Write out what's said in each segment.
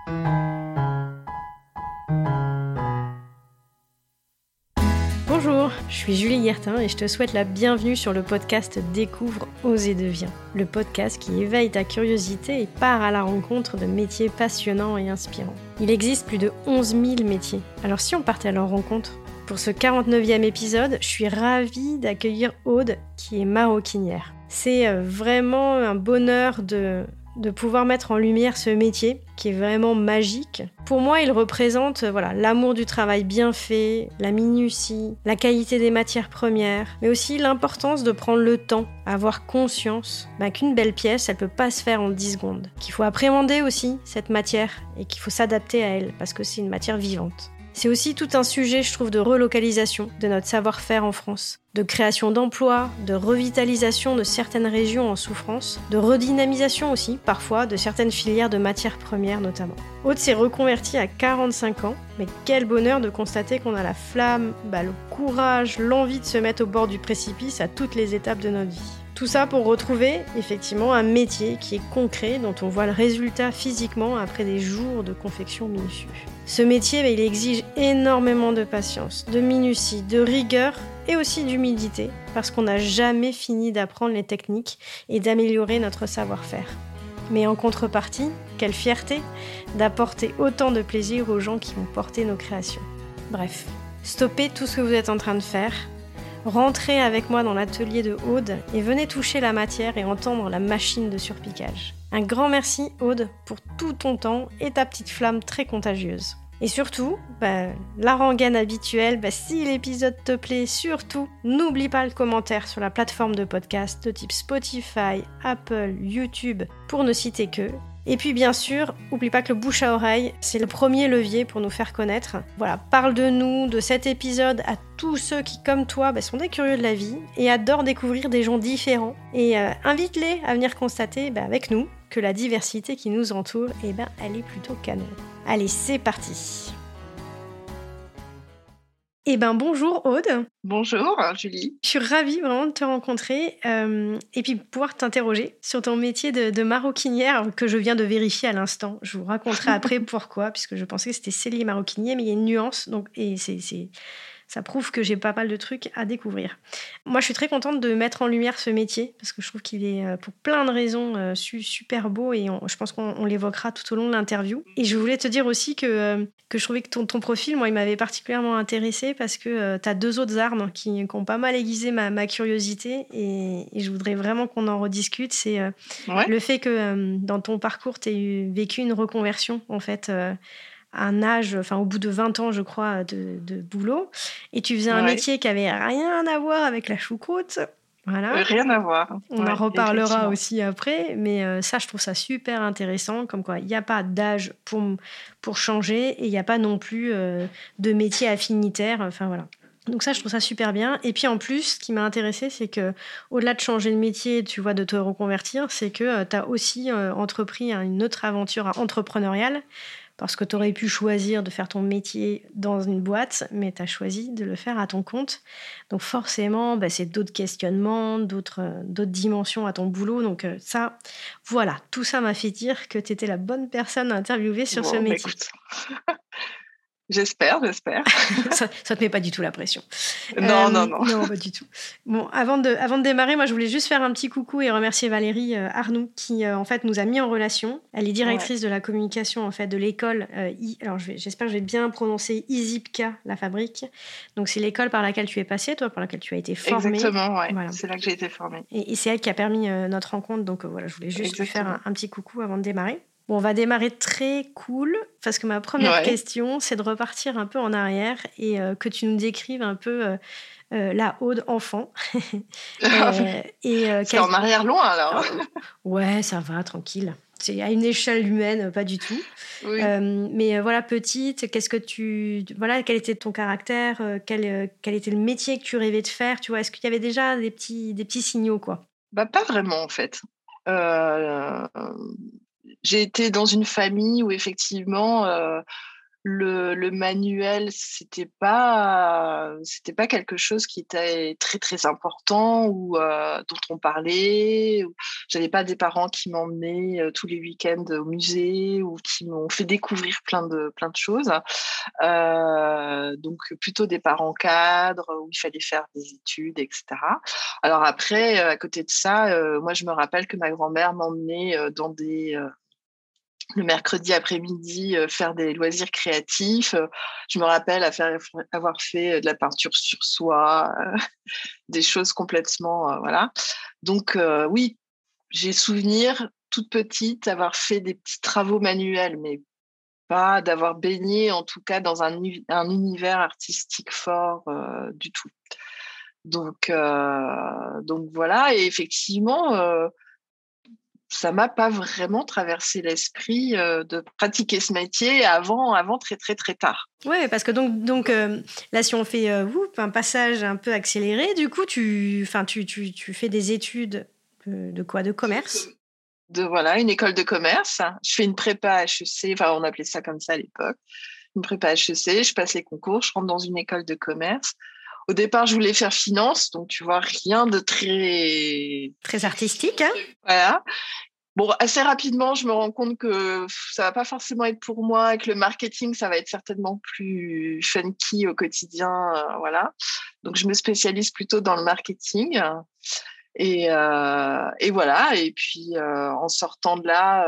Bonjour, je suis Julie Guertin et je te souhaite la bienvenue sur le podcast Découvre, ose et deviens. Le podcast qui éveille ta curiosité et part à la rencontre de métiers passionnants et inspirants. Il existe plus de 11 000 métiers, alors si on partait à leur rencontre? Pour ce 49e épisode, je suis ravie d'accueillir Aude qui est maroquinière. C'est vraiment un bonheur de pouvoir mettre en lumière ce métier qui est vraiment magique. Pour moi, il représente l'amour du travail bien fait, la minutie, la qualité des matières premières, mais aussi l'importance de prendre le temps, avoir conscience qu'une belle pièce, elle peut pas se faire en 10 secondes. Qu'il faut appréhender aussi cette matière et qu'il faut s'adapter à elle parce que c'est une matière vivante. C'est aussi tout un sujet, je trouve, de relocalisation de notre savoir-faire en France, de création d'emplois, de revitalisation de certaines régions en souffrance, de redynamisation aussi, parfois, de certaines filières de matières premières notamment. Aude s'est reconvertie à 45 ans, mais quel bonheur de constater qu'on a la flamme, le courage, l'envie de se mettre au bord du précipice à toutes les étapes de notre vie. Tout ça pour retrouver effectivement un métier qui est concret, dont on voit le résultat physiquement après des jours de confection minutieux. Ce métier, il exige énormément de patience, de minutie, de rigueur et aussi d'humilité, parce qu'on n'a jamais fini d'apprendre les techniques et d'améliorer notre savoir-faire. Mais en contrepartie, quelle fierté d'apporter autant de plaisir aux gens qui vont porter nos créations. Bref, stoppez tout ce que vous êtes en train de faire. Rentrez avec moi dans l'atelier de Aude et venez toucher la matière et entendre la machine de surpiquage. Un grand merci Aude pour tout ton temps et ta petite flamme très contagieuse. Et surtout, la rengaine habituelle, si l'épisode te plaît, surtout, n'oublie pas le commentaire sur la plateforme de podcast de type Spotify, Apple, YouTube, pour ne citer que. Et puis bien sûr, n'oublie pas que le bouche à oreille, c'est le premier levier pour nous faire connaître. Parle de nous, de cet épisode à tous ceux qui, comme toi, sont des curieux de la vie et adorent découvrir des gens différents. Et invite-les à venir constater avec nous que la diversité qui nous entoure, elle est plutôt canon. Allez, c'est parti. Bonjour Aude. Bonjour Julie. Je suis ravie vraiment de te rencontrer et puis pouvoir t'interroger sur ton métier de maroquinière que je viens de vérifier à l'instant. Je vous raconterai après pourquoi, puisque je pensais que c'était cellier maroquinier, mais il y a une nuance, et ça prouve que j'ai pas mal de trucs à découvrir. Moi, je suis très contente de mettre en lumière ce métier parce que je trouve qu'il est, pour plein de raisons, super beau et je pense qu'on l'évoquera tout au long de l'interview. Et je voulais te dire aussi que je trouvais que ton profil, moi, il m'avait particulièrement intéressée parce que tu as 2 autres armes qui ont pas mal aiguisé ma curiosité et je voudrais vraiment qu'on en rediscute. C'est le fait que dans ton parcours, tu aies vécu une reconversion, en fait, à un âge, au bout de 20 ans, je crois, de boulot. Et tu faisais un métier qui avait rien à voir avec la choucroute. Voilà. Rien à voir. On en reparlera aussi après. Mais ça, je trouve ça super intéressant. Comme quoi, il n'y a pas d'âge pour changer et il n'y a pas non plus de métier affinitaire. Enfin, voilà. Donc ça, je trouve ça super bien. Et puis en plus, ce qui m'a intéressée, c'est que au-delà de changer de métier, tu vois, de te reconvertir, c'est que tu as aussi entrepris une autre aventure entrepreneuriale. Parce que tu aurais pu choisir de faire ton métier dans une boîte, mais tu as choisi de le faire à ton compte. Donc forcément, c'est d'autres questionnements, d'autres dimensions à ton boulot. Donc ça, voilà, tout ça m'a fait dire que tu étais la bonne personne à interviewer sur ce métier. Écoute. J'espère. ça te met pas du tout la pression. Non. Non, pas du tout. Bon, avant de démarrer, moi, je voulais juste faire un petit coucou et remercier Valérie Arnoux qui, en fait, nous a mis en relation. Elle est directrice de la communication, en fait, de l'école. Alors, j'espère que je vais bien prononcer ISIPCA, la fabrique. Donc, c'est l'école par laquelle tu es passée, toi, par laquelle tu as été formée. Exactement, ouais. Voilà. C'est là que j'ai été formée. Et c'est elle qui a permis notre rencontre. Donc, voilà, je voulais juste lui faire un petit coucou avant de démarrer. Bon, on va démarrer très cool, parce que ma première question, c'est de repartir un peu en arrière et que tu nous décrives un peu la Aude enfant. C'est en arrière loin, alors. Ouais, ça va, tranquille. C'est à une échelle humaine, pas du tout. Oui. Mais petite, quel était ton caractère, quel était le métier que tu rêvais de faire, tu vois, est-ce qu'il y avait déjà des petits signaux, quoi? Pas vraiment, en fait. J'ai été dans une famille où effectivement le manuel, c'était pas quelque chose qui était très, très important ou dont on parlait. J'avais pas des parents qui m'emmenaient tous les week-ends au musée ou qui m'ont fait découvrir plein de choses. Donc, plutôt des parents cadres où il fallait faire des études, etc. Alors après, à côté de ça, moi, je me rappelle que ma grand-mère m'emmenait dans le mercredi après-midi, faire des loisirs créatifs. Je me rappelle avoir fait de la peinture sur soie, des choses complètement, voilà. Donc, oui, j'ai souvenir, toute petite, avoir fait des petits travaux manuels, mais pas d'avoir baigné, en tout cas, dans un univers artistique fort du tout. Donc voilà, et effectivement, ça m'a pas vraiment traversé l'esprit de pratiquer ce métier avant très, très, très tard. Ouais, parce que donc là, si on fait un passage un peu accéléré, du coup, tu fais des études de quoi? De commerce? Voilà, une école de commerce. Je fais une prépa HEC, enfin, on appelait ça comme ça à l'époque. Une prépa HEC, je passe les concours, je rentre dans une école de commerce. Au départ, je voulais faire finance, donc tu vois, rien de très... Très artistique, hein? Voilà. Bon, assez rapidement, je me rends compte que ça va pas forcément être pour moi et que le marketing, ça va être certainement plus funky au quotidien, voilà. Donc, je me spécialise plutôt dans le marketing. Et voilà. Et puis, en sortant de là,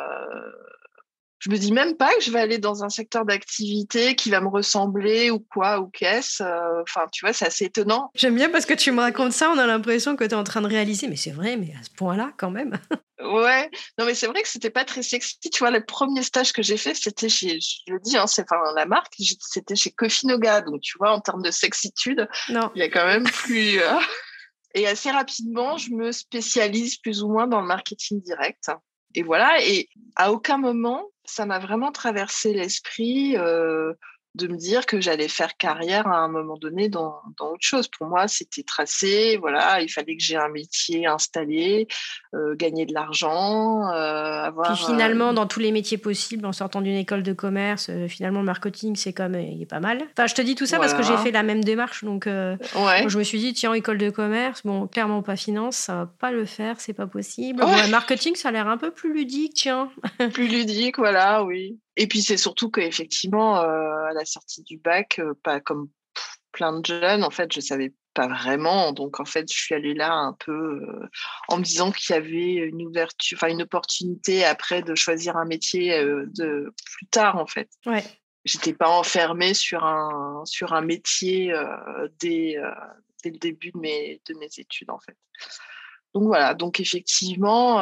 je me dis même pas que je vais aller dans un secteur d'activité qui va me ressembler ou quoi, ou qu'est-ce. Enfin, tu vois, c'est assez étonnant. J'aime bien parce que tu me racontes ça, on a l'impression que tu es en train de réaliser, mais c'est vrai, mais à ce point-là, quand même. Ouais, non, mais c'est vrai que c'était pas très sexy. Tu vois, le premier stage que j'ai fait, c'était chez, je le dis, hein, c'est enfin la marque, c'était chez Coffee Noga. Donc, tu vois, en termes de sexitude, Non. il y a quand même plus. Et assez rapidement, je me spécialise plus ou moins dans le marketing direct. Et voilà. Et à aucun moment, ça m'a vraiment traversé l'esprit de me dire que j'allais faire carrière à un moment donné dans autre chose. Pour moi, c'était tracé. Voilà, il fallait que j'ai un métier installé, gagner de l'argent, avoir. Puis finalement, dans tous les métiers possibles, en sortant d'une école de commerce, finalement, le marketing, c'est comme il est pas mal. Enfin, je te dis tout ça parce que j'ai fait la même démarche. Donc, moi, je me suis dit, tiens, école de commerce, bon, clairement pas finance, ça va pas le faire, c'est pas possible. Ouais. Bon, marketing, ça a l'air un peu plus ludique, tiens. Plus ludique, voilà, oui. Et puis, c'est surtout qu'effectivement, à la sortie du bac, pas comme plein de jeunes, en fait, je savais pas vraiment. Donc, en fait, je suis allée là un peu en me disant qu'il y avait une ouverture, enfin, une opportunité après de choisir un métier de plus tard, en fait. Ouais. J'étais pas enfermée sur un métier dès le début de mes études, en fait. Donc voilà, donc effectivement,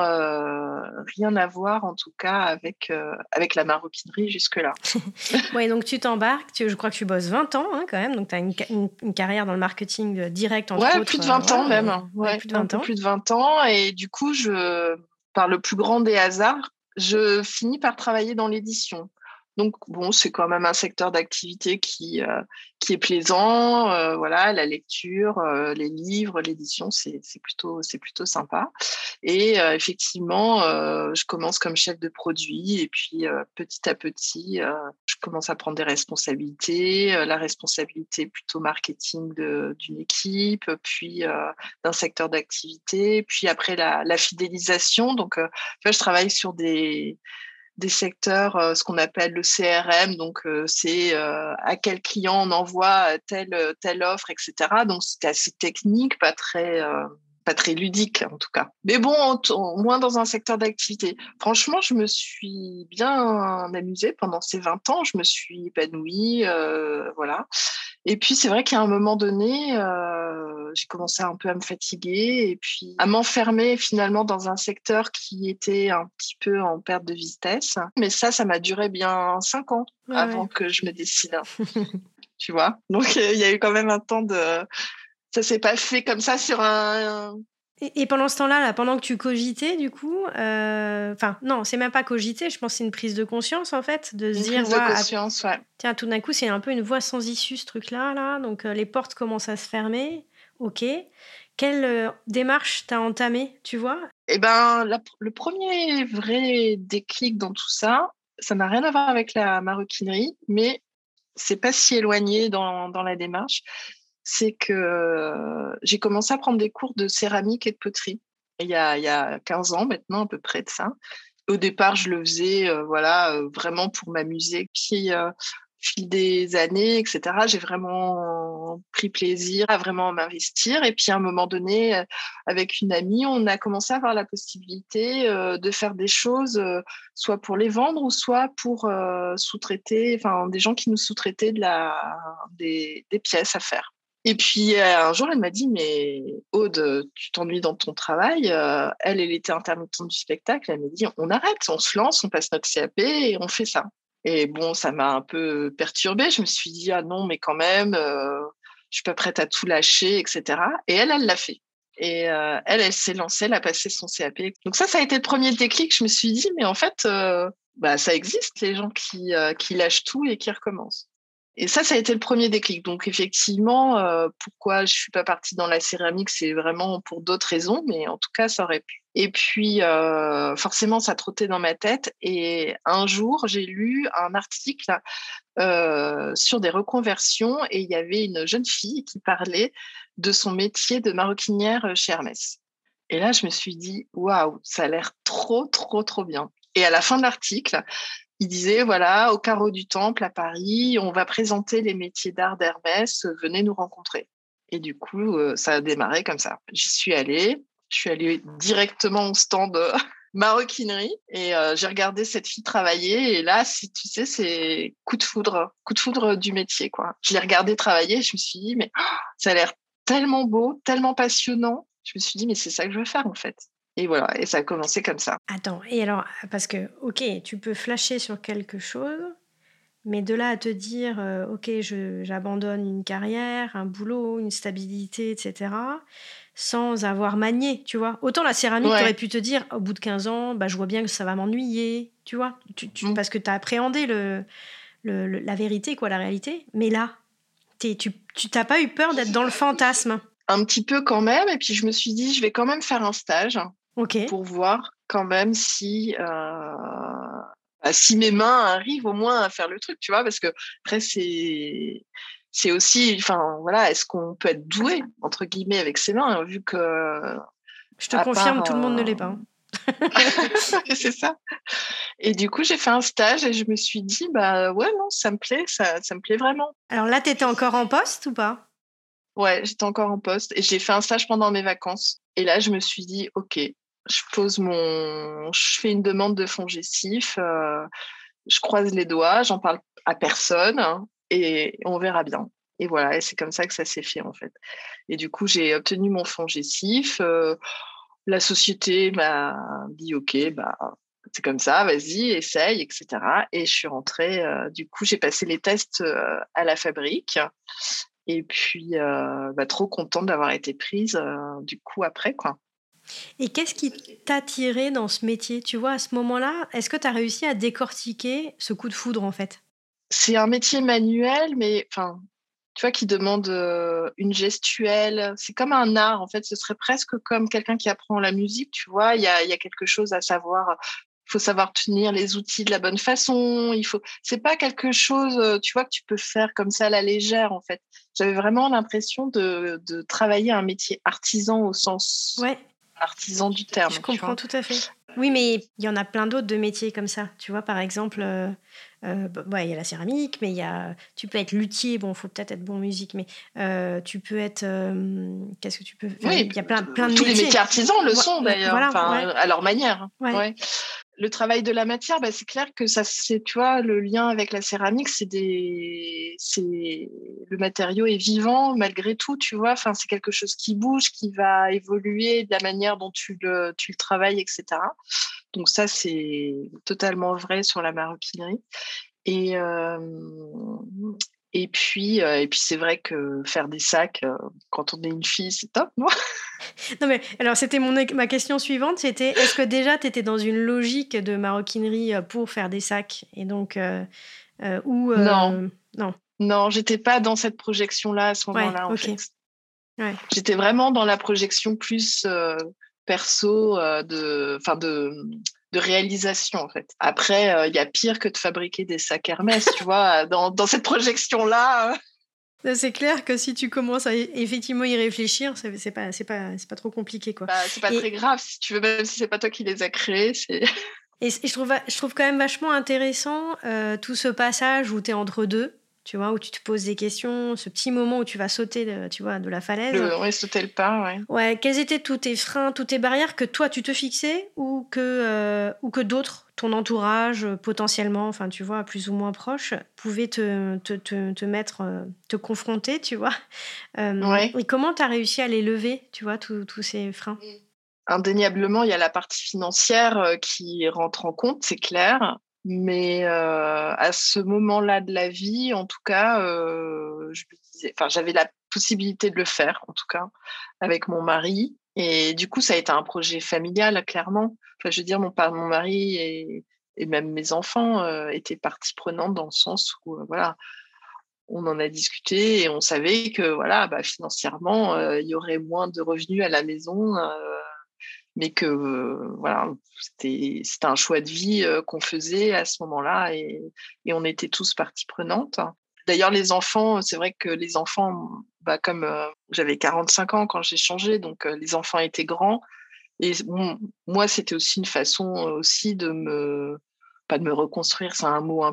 rien à voir en tout cas avec la maroquinerie jusque-là. Ouais, donc tu t'embarques, je crois que tu bosses 20 ans hein, quand même, donc tu as une carrière dans le marketing direct entre autres. Plus de 20 ans même. Ouais, plus de 20 ans. Plus de 20 ans. Et du coup, par le plus grand des hasards, je finis par travailler dans l'édition. Donc, bon, c'est quand même un secteur d'activité qui est plaisant. Voilà, la lecture, les livres, l'édition, c'est plutôt sympa. Et effectivement, je commence comme chef de produit. Et puis, petit à petit, je commence à prendre des responsabilités. La responsabilité plutôt marketing d'une équipe, puis d'un secteur d'activité. Puis après, la fidélisation. Donc, tu vois, je travaille sur des secteurs, ce qu'on appelle le CRM, donc c'est à quel client on envoie telle offre, etc. Donc c'était assez technique, pas très ludique en tout cas. Mais bon, au moins dans un secteur d'activité. Franchement, je me suis bien amusée pendant ces 20 ans, je me suis épanouie, voilà. Et puis, c'est vrai qu'à un moment donné, j'ai commencé un peu à me fatiguer et puis à m'enfermer finalement dans un secteur qui était un petit peu en perte de vitesse. Mais ça m'a duré bien 5 ans avant que je me décide. Tu vois ? Donc, il y a eu quand même un temps de... Ça s'est pas fait comme ça sur un... Et pendant ce temps-là, pendant que tu cogitais, du coup, non, c'est même pas cogiter, je pense que c'est une prise de conscience, en fait, de se dire... Une prise de conscience, ouais. Tiens, tout d'un coup, c'est un peu une voie sans issue, ce truc-là, là. Donc, les portes commencent à se fermer. OK. Quelle démarche t'as entamée, tu vois ? Eh ben, le premier vrai déclic dans tout ça, ça n'a rien à voir avec la maroquinerie, mais c'est pas si éloigné dans la démarche. C'est que j'ai commencé à prendre des cours de céramique et de poterie. Il y a 15 ans maintenant, à peu près de ça. Au départ, je le faisais vraiment pour m'amuser. Puis, au fil des années, etc., j'ai vraiment pris plaisir à vraiment m'investir. Et puis, à un moment donné, avec une amie, on a commencé à avoir la possibilité de faire des choses, soit pour les vendre ou soit pour sous-traiter, enfin, des gens qui nous sous-traitaient des pièces à faire. Et puis, un jour, elle m'a dit, mais Aude, tu t'ennuies dans ton travail. Elle était intermittente du spectacle. Elle m'a dit, on arrête, on se lance, on passe notre CAP et on fait ça. Et bon, ça m'a un peu perturbée. Je me suis dit, ah non, mais quand même, je suis pas prête à tout lâcher, etc. Et elle l'a fait. Et elle s'est lancée, elle a passé son CAP. Donc ça a été le premier déclic. Je me suis dit, mais en fait, ça existe, les gens qui lâchent tout et qui recommencent. Et ça a été le premier déclic. Donc, effectivement, pourquoi je suis pas partie dans la céramique, c'est vraiment pour d'autres raisons, mais en tout cas, ça aurait pu. Et puis, forcément, ça trottait dans ma tête. Et un jour, j'ai lu un article sur des reconversions et il y avait une jeune fille qui parlait de son métier de maroquinière chez Hermès. Et là, je me suis dit, waouh, ça a l'air trop, trop, trop bien. Et à la fin de l'article, il disait, voilà, au Carreau du Temple à Paris, on va présenter les métiers d'art d'Hermès, venez nous rencontrer. Et du coup, ça a démarré comme ça. Je suis allée directement au stand maroquinerie et j'ai regardé cette fille travailler. Et là, tu sais, c'est coup de foudre du métier, quoi. Je l'ai regardée travailler et je me suis dit, mais ça a l'air tellement beau, tellement passionnant. Je me suis dit, mais c'est ça que je veux faire, en fait. Et voilà, et ça a commencé comme ça. Attends, et alors, parce que, ok, tu peux flasher sur quelque chose, mais de là à te dire, ok, j'abandonne une carrière, un boulot, une stabilité, etc., sans avoir manié, tu vois. Autant la céramique, tu aurais pu te dire, au bout de 15 ans, je vois bien que ça va m'ennuyer, tu vois, parce que tu as appréhendé la vérité, quoi, la réalité. Mais là, tu t'as pas eu peur d'être dans le fantasme? Un petit peu quand même, et puis je me suis dit, je vais quand même faire un stage pour voir quand même si mes mains arrivent au moins à faire le truc, tu vois, parce que après c'est aussi, enfin voilà, est-ce qu'on peut être doué entre guillemets avec ses mains, hein, vu que je te confirme, tout le monde ne l'est pas. C'est ça. Et du coup, j'ai fait un stage et je me suis dit, ouais, non, ça me plaît, ça me plaît vraiment. Alors là, t'étais encore en poste ou pas? Ouais, j'étais encore en poste et j'ai fait un stage pendant mes vacances. Et là, je me suis dit, ok, je fais une demande de FONGECIF, je croise les doigts, j'en parle à personne et on verra bien. Et voilà, et c'est comme ça que ça s'est fait en fait. Et du coup, j'ai obtenu mon FONGECIF. La société m'a dit, ok, c'est comme ça, vas-y, essaye, etc. Et je suis rentrée. Du coup, j'ai passé les tests à la fabrique. Et puis, trop contente d'avoir été prise du coup après, quoi. Et qu'est-ce qui t'a attiré dans ce métier? Tu vois, à ce moment-là, est-ce que tu as réussi à décortiquer ce coup de foudre, en fait? C'est un métier manuel, mais tu vois, qui demande une gestuelle. C'est comme un art, en fait. Ce serait presque comme quelqu'un qui apprend la musique, tu vois. Il y a quelque chose à savoir. Il faut savoir tenir les outils de la bonne façon. C'est pas quelque chose, tu vois, que tu peux faire comme ça à la légère, en fait. J'avais vraiment l'impression de travailler un métier artisan au sens artisan du terme. Je comprends tout à fait. Oui, mais il y en a plein d'autres de métiers comme ça. Tu vois, par exemple, il y a la céramique, mais tu peux être luthier. Bon, il faut peut-être être bon en musique, mais tu peux être... qu'est-ce que tu peux faire? Oui, il y a plein de métiers. Tous les métiers artisans le sont d'ailleurs, voilà, à leur manière. Ouais. Ouais. Le travail de la matière, c'est clair que ça, tu vois, le lien avec la céramique, le matériau est vivant malgré tout, tu vois. Enfin, c'est quelque chose qui bouge, qui va évoluer de la manière dont tu le travailles, etc. Donc ça, c'est totalement vrai sur la maroquinerie. Et puis c'est vrai que faire des sacs, quand on est une fille, c'est top, non? Non, mais alors, c'était ma question suivante, c'était est-ce que déjà, tu étais dans une logique de maroquinerie pour faire des sacs? Et donc, Non, j'étais pas dans cette projection-là à ce moment-là, en fait. Ouais. J'étais vraiment dans la projection plus perso de de réalisation, en fait. Après, il y a pire que de fabriquer des sacs Hermès, tu vois, dans cette projection-là. C'est clair que si tu commences à effectivement y réfléchir, c'est pas trop compliqué, quoi. Bah, c'est pas très grave, si tu veux, même si c'est pas toi qui les as créés, c'est... Et je trouve quand même vachement intéressant tout ce passage où tu es entre deux, tu vois, où tu te poses des questions, ce petit moment où tu vas sauter, tu vois, de la falaise. Ouais, sauter le pas, ouais. Ouais, quels étaient tous tes freins, toutes tes barrières que toi tu te fixais ou que d'autres, ton entourage potentiellement, enfin tu vois, plus ou moins proche, pouvaient te mettre, te confronter, tu vois. Ouais. Et comment tu as réussi à les lever, tu vois, tous ces freins? Indéniablement, il y a la partie financière qui rentre en compte, c'est clair. Mais à ce moment-là de la vie, en tout cas, je me disais, enfin, j'avais la possibilité de le faire, en tout cas, avec mon mari. Et du coup, ça a été un projet familial, clairement. Enfin, je veux dire, mon mari et même mes enfants étaient partie prenante dans le sens où, voilà, on en a discuté et on savait que, voilà, bah, financièrement, il y aurait moins de revenus à la maison. Mais que voilà, c'était un choix de vie qu'on faisait à ce moment-là et on était tous partie prenante. D'ailleurs, les enfants, c'est vrai que les enfants, bah, comme j'avais 45 ans quand j'ai changé, donc les enfants étaient grands. Et bon, moi, c'était aussi une façon aussi pas de me reconstruire, c'est un mot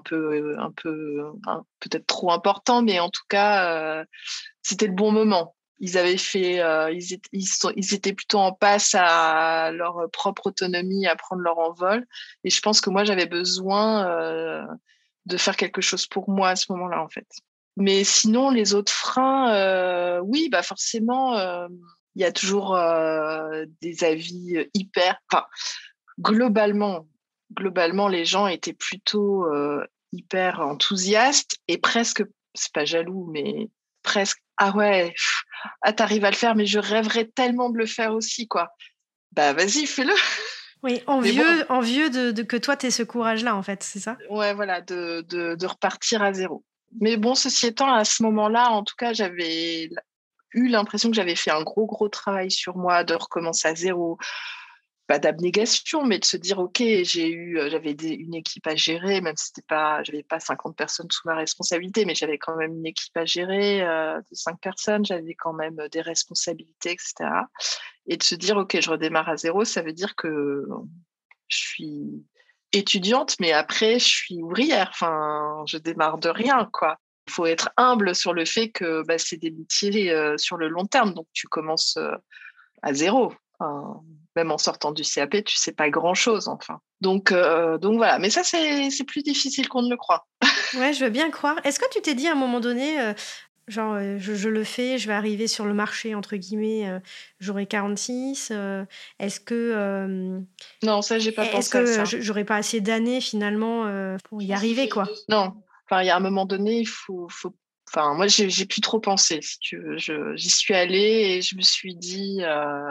peut-être trop important, mais en tout cas, c'était le bon moment. Ils avaient fait, ils étaient plutôt en passe à leur propre autonomie, à prendre leur envol. Et je pense que moi, j'avais besoin de faire quelque chose pour moi à ce moment-là, en fait. Mais sinon, les autres freins, oui, bah forcément, il y a toujours des avis Enfin, globalement, les gens étaient plutôt hyper enthousiastes et presque, c'est pas jaloux, mais presque, ah ouais, t'arrives à le faire, mais je rêverais tellement de le faire aussi, quoi. Bah vas-y, fais-le. Oui, Mais bon, envieux de que toi t'aies ce courage-là, en fait, c'est ça? ouais, voilà, de repartir à zéro. Mais bon, ceci étant, à ce moment-là, en tout cas, j'avais eu l'impression que j'avais fait un gros travail sur moi, de recommencer à zéro, pas d'abnégation, mais de se dire, OK, j'avais une équipe à gérer, même si j'avais pas 50 personnes sous ma responsabilité, mais j'avais quand même une équipe à gérer de 5 personnes, j'avais quand même des responsabilités, etc. Et de se dire, OK, je redémarre à zéro, ça veut dire que je suis étudiante, mais après, je suis ouvrière. Enfin, je démarre de rien, quoi. Il faut être humble sur le fait que bah, c'est des métiers sur le long terme, donc tu commences à zéro. Enfin, même en sortant du CAP, tu sais pas grand-chose, enfin. Donc voilà. Mais ça, c'est plus difficile qu'on ne le croit. Ouais, je veux bien croire. Est-ce que tu t'es dit à un moment donné, genre, je le fais, je vais arriver sur le marché, entre guillemets, j'aurai 46, est-ce que, Non, ça, j'ai pas est-ce pensé à que ça. j'aurai pas assez d'années finalement pour y arriver, quoi? Non. Enfin, il y a un moment donné, Enfin, moi, j'ai plus trop pensé, si tu veux. J'y suis allée et je me suis dit,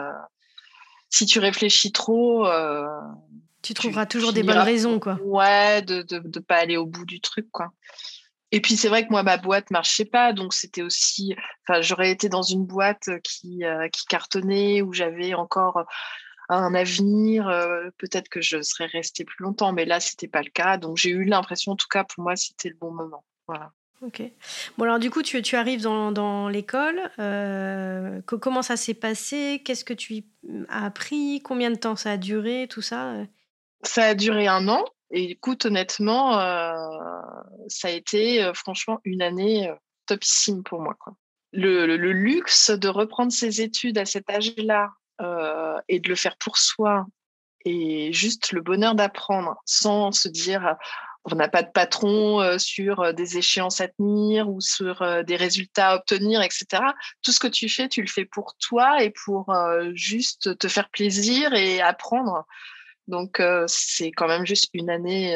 si tu réfléchis trop, Tu tu trouveras toujours des bonnes finiras, raisons, quoi. ouais, de pas aller au bout du truc, quoi. Et puis c'est vrai que moi ma boîte marchait pas, donc c'était aussi, enfin j'aurais été dans une boîte qui cartonnait où j'avais encore un avenir, peut-être que je serais restée plus longtemps, mais là c'était pas le cas, donc j'ai eu l'impression, en tout cas pour moi c'était le bon moment. Voilà. OK. Bon alors du coup tu arrives dans l'école, comment ça s'est passé? Qu'est-ce que tu y as appris? Combien de temps ça a duré, tout ça? Ça a duré 1 an et écoute honnêtement, ça a été franchement une année topissime pour moi, quoi. Le luxe de reprendre ses études à cet âge-là et de le faire pour soi et juste le bonheur d'apprendre sans se dire on n'a pas de patron sur des échéances à tenir ou sur des résultats à obtenir, etc. Tout ce que tu fais, tu le fais pour toi et pour juste te faire plaisir et apprendre. Donc, c'est quand même juste une année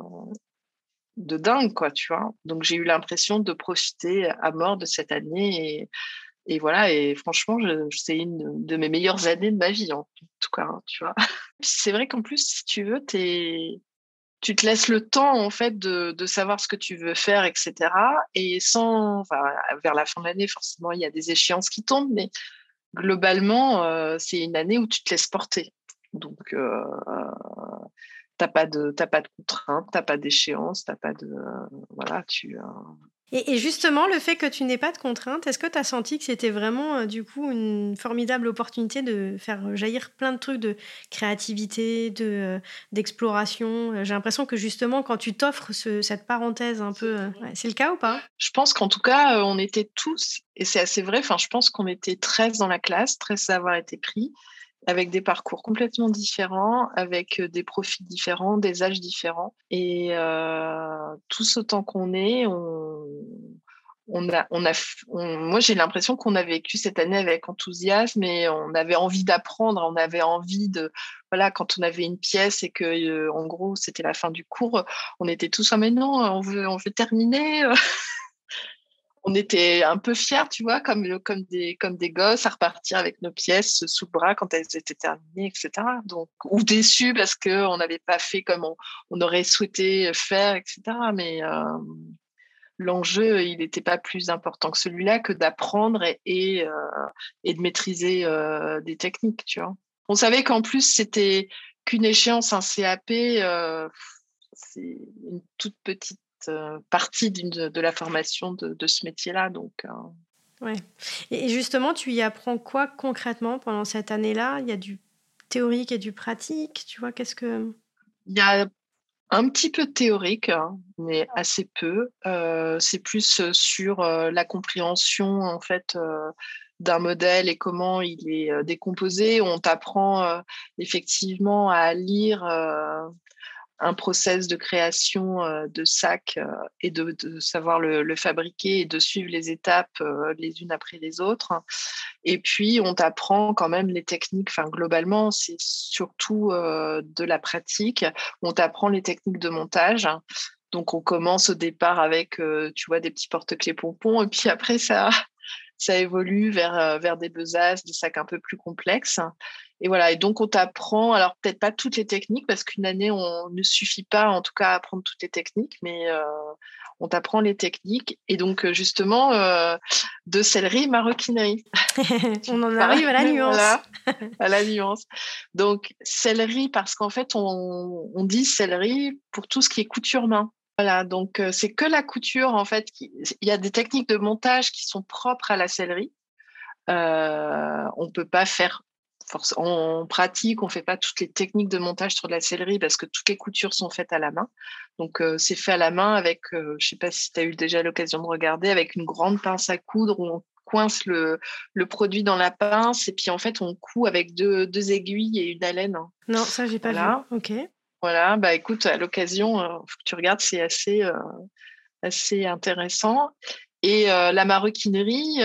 de dingue, quoi, tu vois. Donc, j'ai eu l'impression de profiter à mort de cette année et voilà. Et franchement, c'est une de mes meilleures années de ma vie, en tout cas, hein, tu vois. C'est vrai qu'en plus, si tu veux, tu te laisses le temps, en fait, de savoir ce que tu veux faire, etc. Et enfin, vers la fin de l'année, forcément, il y a des échéances qui tombent, mais globalement, c'est une année où tu te laisses porter. Donc, t'as pas de contraintes, t'as pas d'échéance, t'as pas de voilà, Et justement, le fait que tu n'aies pas de contraintes, est-ce que tu as senti que c'était vraiment, du coup, une formidable opportunité de faire jaillir plein de trucs de créativité, d'exploration? J'ai l'impression que justement, quand tu t'offres cette parenthèse un peu, ouais, c'est le cas ou pas? Je pense qu'en tout cas, on était tous, et c'est assez vrai, enfin, je pense qu'on était 13 dans la classe, 13 à avoir été pris, avec des parcours complètement différents, avec des profils différents, des âges différents. Et tous autant qu'on est, moi, j'ai l'impression qu'on a vécu cette année avec enthousiasme et on avait envie d'apprendre, on avait envie de, voilà, quand on avait une pièce et que, en gros, c'était la fin du cours, on était tous, ah, mais non, on veut terminer. On était un peu fiers, tu vois, comme des gosses à repartir avec nos pièces sous le bras quand elles étaient terminées, etc. Donc, ou déçus parce qu'on n'avait pas fait comme on aurait souhaité faire, etc. Mais l'enjeu, il n'était pas plus important que celui-là que d'apprendre et de maîtriser des techniques, tu vois. On savait qu'en plus, c'était qu'une échéance, un CAP, c'est une toute petite partie de la formation de ce métier-là. Donc, Ouais. Et justement, tu y apprends quoi concrètement pendant cette année-là? Il y a du théorique et du pratique, tu vois? Qu'est-ce que il y a un petit peu de théorique, hein, mais assez peu. C'est plus sur la compréhension en fait d'un modèle et comment il est décomposé. On t'apprend effectivement à lire un process de création de sac et de savoir le fabriquer et de suivre les étapes les unes après les autres. Et puis, on t'apprend quand même les techniques. Enfin, globalement, c'est surtout de la pratique. On t'apprend les techniques de montage. Donc, on commence au départ avec, tu vois, des petits porte-clés pompons. Et puis après, ça évolue vers des besaces, des sacs un peu plus complexes. Et voilà. Et donc, on t'apprend, alors peut-être pas toutes les techniques, parce qu'une année, on ne suffit pas, en tout cas, à apprendre toutes les techniques, mais on t'apprend les techniques. Et donc, justement, de sellerie, maroquinerie. on en arrive à la nuance. Voilà, à la nuance. Donc, sellerie, parce qu'en fait, on dit sellerie pour tout ce qui est couture main. Voilà, donc c'est que la couture, en fait. Il y a des techniques de montage qui sont propres à la sellerie. On peut pas faire en pratique, on fait pas toutes les techniques de montage sur de la sellerie parce que toutes les coutures sont faites à la main. Donc c'est fait à la main avec, je sais pas si tu as eu déjà l'occasion de regarder, avec une grande pince à coudre où on coince le produit dans la pince et puis en fait on coud avec deux aiguilles et une haleine. Non, ça j'ai pas vu. Voilà. OK. Voilà, bah écoute, à l'occasion, faut que tu regardes, c'est assez intéressant. Et la maroquinerie,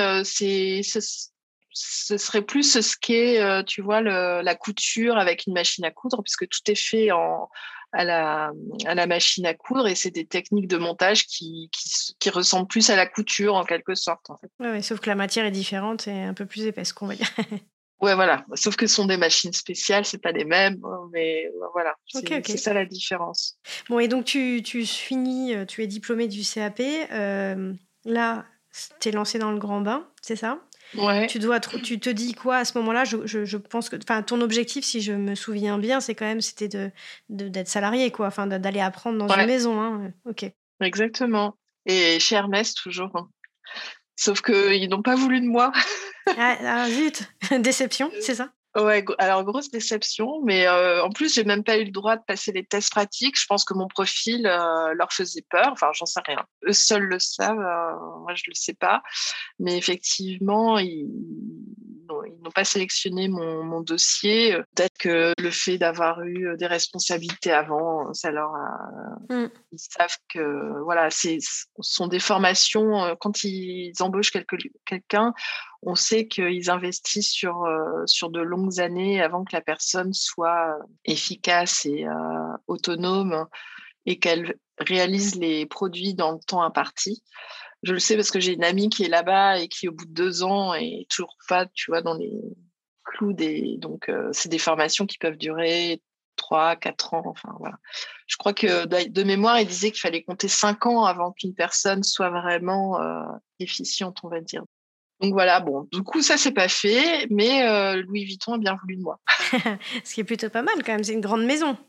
ce serait plus ce qu'est, tu vois, la couture avec une machine à coudre, puisque tout est fait à la machine à coudre, et c'est des techniques de montage qui ressemblent plus à la couture en quelque sorte, en fait. Ouais, ouais, sauf que la matière est différente et un peu plus épaisse, qu'on va dire. Ouais, voilà. Sauf que ce sont des machines spéciales, c'est pas les mêmes, mais voilà, OK, c'est OK. ça la différence. Bon, et donc tu finis, tu es diplômée du CAP. Là, tu es lancée dans le grand bain, c'est ça? Ouais. Tu te dis quoi à ce moment-là? Je pense que, enfin, ton objectif, si je me souviens bien, c'est quand même, c'était d'être salariée, quoi, enfin, d'aller apprendre dans une Ouais, maison, hein. OK. exactement. Et chez Hermès, toujours, hein. Sauf qu'ils n'ont pas voulu de moi. Ah zut! Déception, c'est ça? Ouais, alors grosse déception, mais en plus, j'ai même pas eu le droit de passer les tests pratiques. Je pense que mon profil leur faisait peur. Enfin, j'en sais rien. Eux seuls le savent. Moi, je le sais pas. Mais effectivement, ils n'ont pas sélectionné mon dossier. Peut-être que le fait d'avoir eu des responsabilités avant, ça leur a. Mmh. Ils savent que voilà, ce sont des formations. Quand ils embauchent quelqu'un, on sait qu'ils investissent sur de longues années avant que la personne soit efficace et autonome et qu'elle réalise les produits dans le temps imparti. Je le sais parce que j'ai une amie qui est là-bas et qui, au bout de 2 ans, est toujours pas, tu vois, dans les clous des. Donc, c'est des formations qui peuvent durer 3, 4 ans. Enfin, voilà. Je crois que de mémoire, il disait qu'il fallait compter 5 ans avant qu'une personne soit vraiment efficiente, on va dire. Donc voilà, bon, du coup, ça, c'est pas fait, mais Louis Vuitton a bien voulu de moi. Ce qui est plutôt pas mal quand même, c'est une grande maison,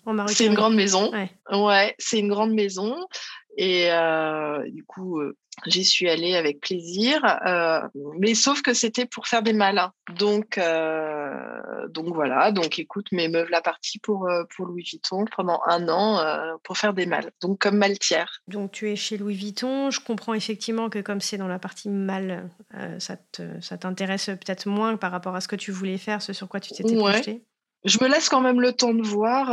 en C'est une maroquinerie. grande maison. Ouais. Ouais, c'est une grande maison. Et du coup, j'y suis allée avec plaisir. Mais sauf que c'était pour faire des malles. Donc voilà. Donc écoute, me voilà partie pour Louis Vuitton pendant 1 an pour faire des malles. Donc comme maletière. Donc tu es chez Louis Vuitton. Je comprends effectivement que comme c'est dans la partie malle, ça t'intéresse peut-être moins par rapport à ce que tu voulais faire, ce sur quoi tu t'étais Ouais. projeté. Je me laisse quand même le temps de voir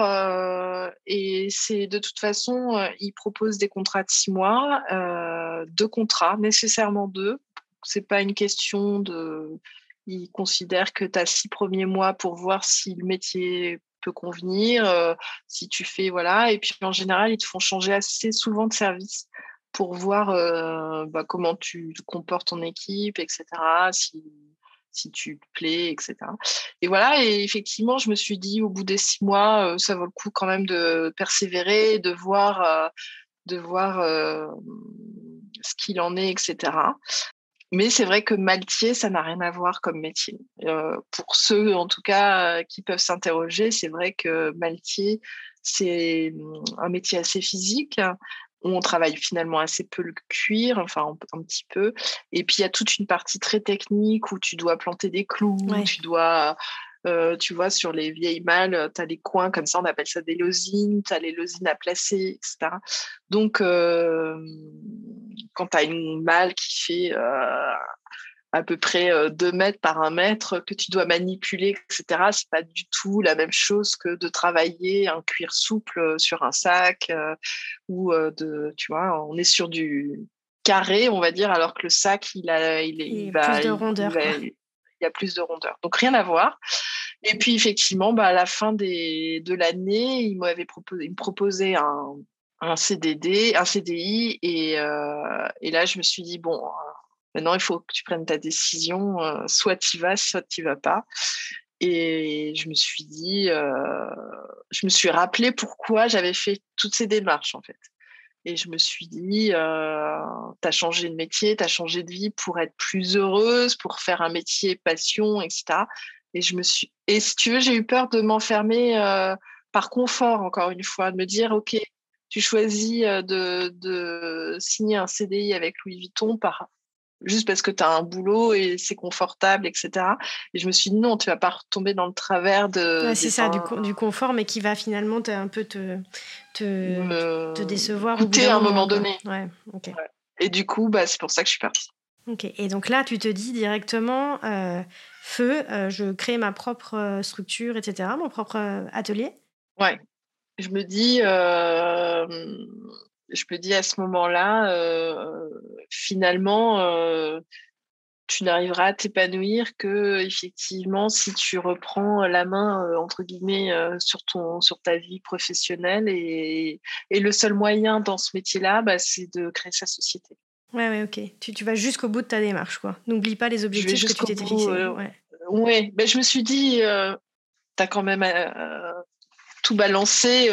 et c'est de toute façon, ils proposent des contrats de 6 mois, 2 contrats, nécessairement 2. C'est pas une question de. Ils considèrent que tu as 6 premiers mois pour voir si le métier peut convenir, si tu fais voilà. Et puis en général, ils te font changer assez souvent de service pour voir comment tu te comportes ton équipe, etc. Si tu te plais, etc. Et voilà, et effectivement, je me suis dit, au bout des 6 mois, ça vaut le coup quand même de persévérer, de voir ce qu'il en est, etc. Mais c'est vrai que maltier, ça n'a rien à voir comme métier. Pour ceux, en tout cas, qui peuvent s'interroger, c'est vrai que maltier, c'est un métier assez physique, où on travaille finalement assez peu le cuir, enfin un petit peu. Et puis, il y a toute une partie très technique où tu dois planter des clous, Ouais. tu vois, sur les vieilles malles, tu as des coins comme ça, on appelle ça des losines, tu as les losines à placer, etc. Donc, quand tu as une malle qui fait à peu près 2 mètres par 1 mètre que tu dois manipuler, etc., c'est pas du tout la même chose que de travailler un cuir souple sur un sac tu vois, on est sur du carré, on va dire, alors que le sac, il Plus de rondeur, quoi. y a plus de rondeur. Donc, rien à voir. Et puis, effectivement, à la fin de l'année, il me proposait un CDI. Et là, je me suis dit, bon, maintenant, il faut que tu prennes ta décision. Soit tu y vas, soit tu n'y vas pas. Et je me suis rappelé pourquoi j'avais fait toutes ces démarches, en fait. Et je me suis dit, tu as changé de métier, tu as changé de vie pour être plus heureuse, pour faire un métier passion, etc. Et si tu veux, j'ai eu peur de m'enfermer par confort, encore une fois, de me dire, OK, tu choisis de signer un CDI avec Louis Vuitton juste parce que tu as un boulot et c'est confortable, etc. Et je me suis dit, non, tu vas pas retomber dans le travers Ouais, c'est ça, du me confort, mais qui va finalement un peu te décevoir au bout coûter d'un à un moment, moment quoi. donné. Ouais, ok. Ouais. Et du coup, c'est pour ça que je suis partie. Ok. Et donc là, tu te dis directement, feu, je crée ma propre structure, etc., mon propre atelier. Ouais. Je me dis à ce moment-là, finalement, tu n'arriveras à t'épanouir que effectivement si tu reprends la main entre guillemets sur ta vie professionnelle et le seul moyen dans ce métier-là, c'est de créer sa société. Ouais, ok. Tu vas jusqu'au bout de ta démarche, quoi. N'oublie pas les Je vais objectifs que tu jusqu'au t'étais bout. fixés. Ouais. Ouais, je me suis dit, tu as quand même tout balancé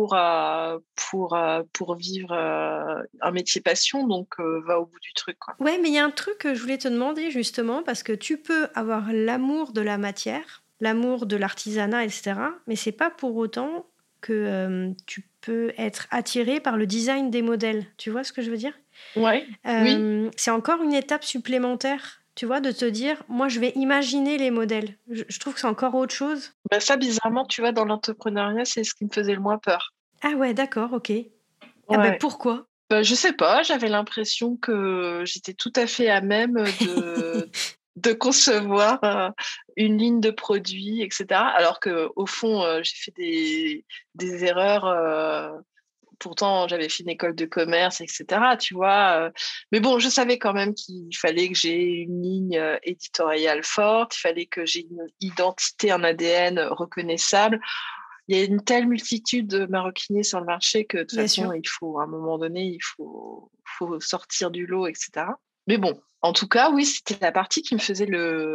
pour vivre un métier passion, donc va au bout du truc, quoi. Ouais, mais il y a un truc que je voulais te demander justement, parce que tu peux avoir l'amour de la matière, l'amour de l'artisanat, etc., mais c'est pas pour autant que tu peux être attiré par le design des modèles. Tu vois ce que je veux dire ? Ouais, oui. C'est encore une étape supplémentaire, tu vois, de te dire, moi, je vais imaginer les modèles. Je trouve que c'est encore autre chose. Ça, bizarrement, tu vois, dans l'entrepreneuriat, c'est ce qui me faisait le moins peur. Ah ouais, d'accord, ok. Ah ben Ouais. pourquoi ? Je sais pas, j'avais l'impression que j'étais tout à fait à même de concevoir une ligne de produits, etc. Alors qu'au fond, j'ai fait des erreurs. Pourtant, j'avais fait une école de commerce, etc. Tu vois. Mais bon, je savais quand même qu'il fallait que j'ai une ligne éditoriale forte, il fallait que j'ai une identité, un ADN reconnaissable. Il y a une telle multitude de maroquiniers sur le marché que de toute Bien façon, sûr. à un moment donné, faut sortir du lot, etc. Mais bon, en tout cas, oui, c'était la partie qui me faisait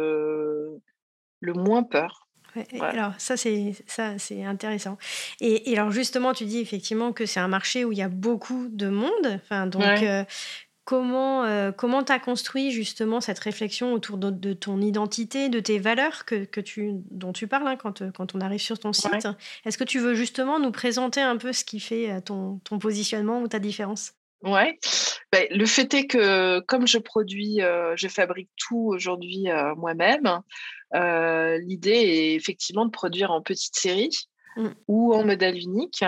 le moins peur. Ouais, Ouais. alors ça c'est intéressant. Et alors justement, tu dis effectivement que c'est un marché où il y a beaucoup de monde. Enfin, donc, Ouais. comment tu as construit justement cette réflexion autour de ton identité, de tes valeurs dont tu parles, hein, quand on arrive sur ton Ouais. site? Est-ce que tu veux justement nous présenter un peu ce qui fait, ton positionnement ou ta différence? Ouais. Le fait est que comme je fabrique tout aujourd'hui, moi-même, l'idée est effectivement de produire en petite série Mmh. ou en modèle unique.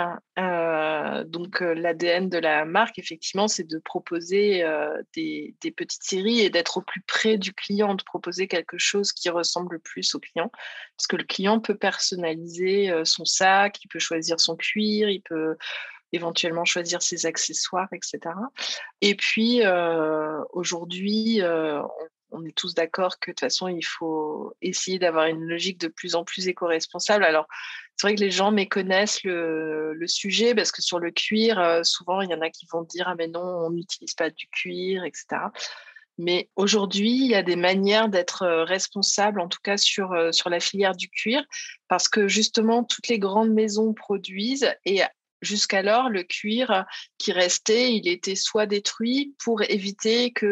L'ADN de la marque, effectivement, c'est de proposer, des petites séries et d'être au plus près du client, de proposer quelque chose qui ressemble le plus au client. Parce que le client peut personnaliser, son sac, il peut choisir son cuir, il peut éventuellement choisir ses accessoires, et cetera. Et puis, aujourd'hui, on est tous d'accord que de toute façon, il faut essayer d'avoir une logique de plus en plus éco-responsable. Alors, c'est vrai que les gens méconnaissent le sujet parce que sur le cuir, souvent, il y en a qui vont dire: «Ah mais non, on n'utilise pas du cuir», et cetera. Mais aujourd'hui, il y a des manières d'être, responsable, en tout cas sur la filière du cuir, parce que justement, toutes les grandes maisons produisent et jusqu'alors, le cuir qui restait, il était soit détruit pour éviter que,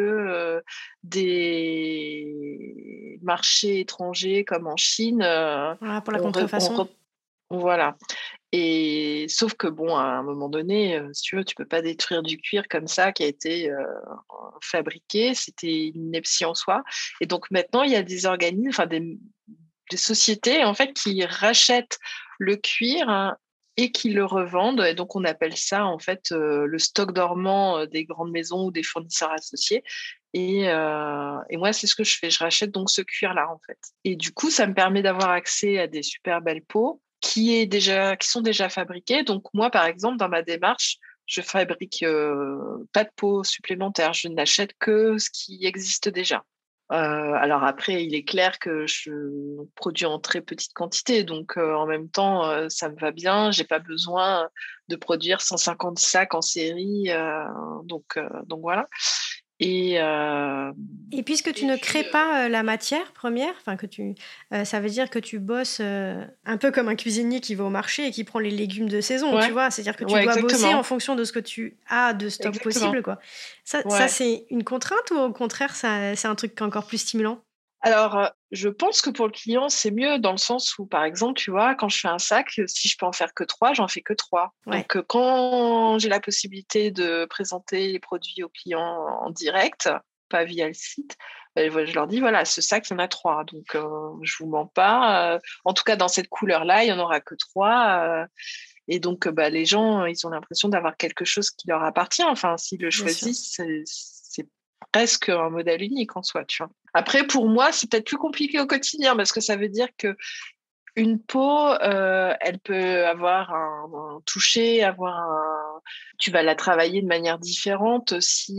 des marchés étrangers comme en Chine, Voilà, pour la on re on contrefaçon. re voilà. Et sauf que bon, à un moment donné, si tu veux, tu peux pas détruire du cuir comme ça qui a été, fabriqué. C'était une ineptie en soi. Et donc maintenant, il y a des organismes, enfin des sociétés en fait qui rachètent le cuir, hein, et qui le revendent. Et donc on appelle ça en fait, le stock dormant, des grandes maisons ou des fournisseurs associés. Et moi, c'est ce que je fais. Je rachète donc ce cuir-là en fait. Et du coup, ça me permet d'avoir accès à des super belles peaux qui sont déjà fabriquées. Donc moi, par exemple, dans ma démarche, je fabrique, pas de peau supplémentaire. Je n'achète que ce qui existe déjà. Alors après, il est clair que je produis en très petite quantité, donc en même temps, ça me va bien. J'ai pas besoin de produire 150 sacs en série, donc voilà. Et hem Et puisque tu et ne puis, crées pas, la matière première, enfin ça veut dire que tu bosses, un peu comme un cuisinier qui va au marché et qui prend les légumes de saison, tu ouais, vois? C'est-à-dire que tu ouais, dois bosser en exactement, fonction de ce que tu as de stock exactement, possible, quoi. Ça ouais. c'est une contrainte ou au contraire c'est un truc qui est encore plus stimulant? Alors, je pense que pour le client, c'est mieux dans le sens où, par exemple, tu vois, quand je fais un sac, si je peux en faire que 3, j'en fais que 3. Ouais, Donc, quand j'ai la possibilité de présenter les produits aux clients en direct, pas via le site, je leur dis: «Voilà, ce sac, il y en a 3. Donc, je vous mens pas, en tout cas dans cette couleur-là, il y en aura que 3. Et donc, les gens, ils ont l'impression d'avoir quelque chose qui leur appartient. Enfin, s'ils le bien sûr. choisissent, c'est presque un modèle unique en soi, tu vois? Après, pour moi, c'est peut-être plus compliqué au quotidien parce que ça veut dire qu'une peau, elle peut avoir un toucher, avoir un tu vas la travailler de manière différente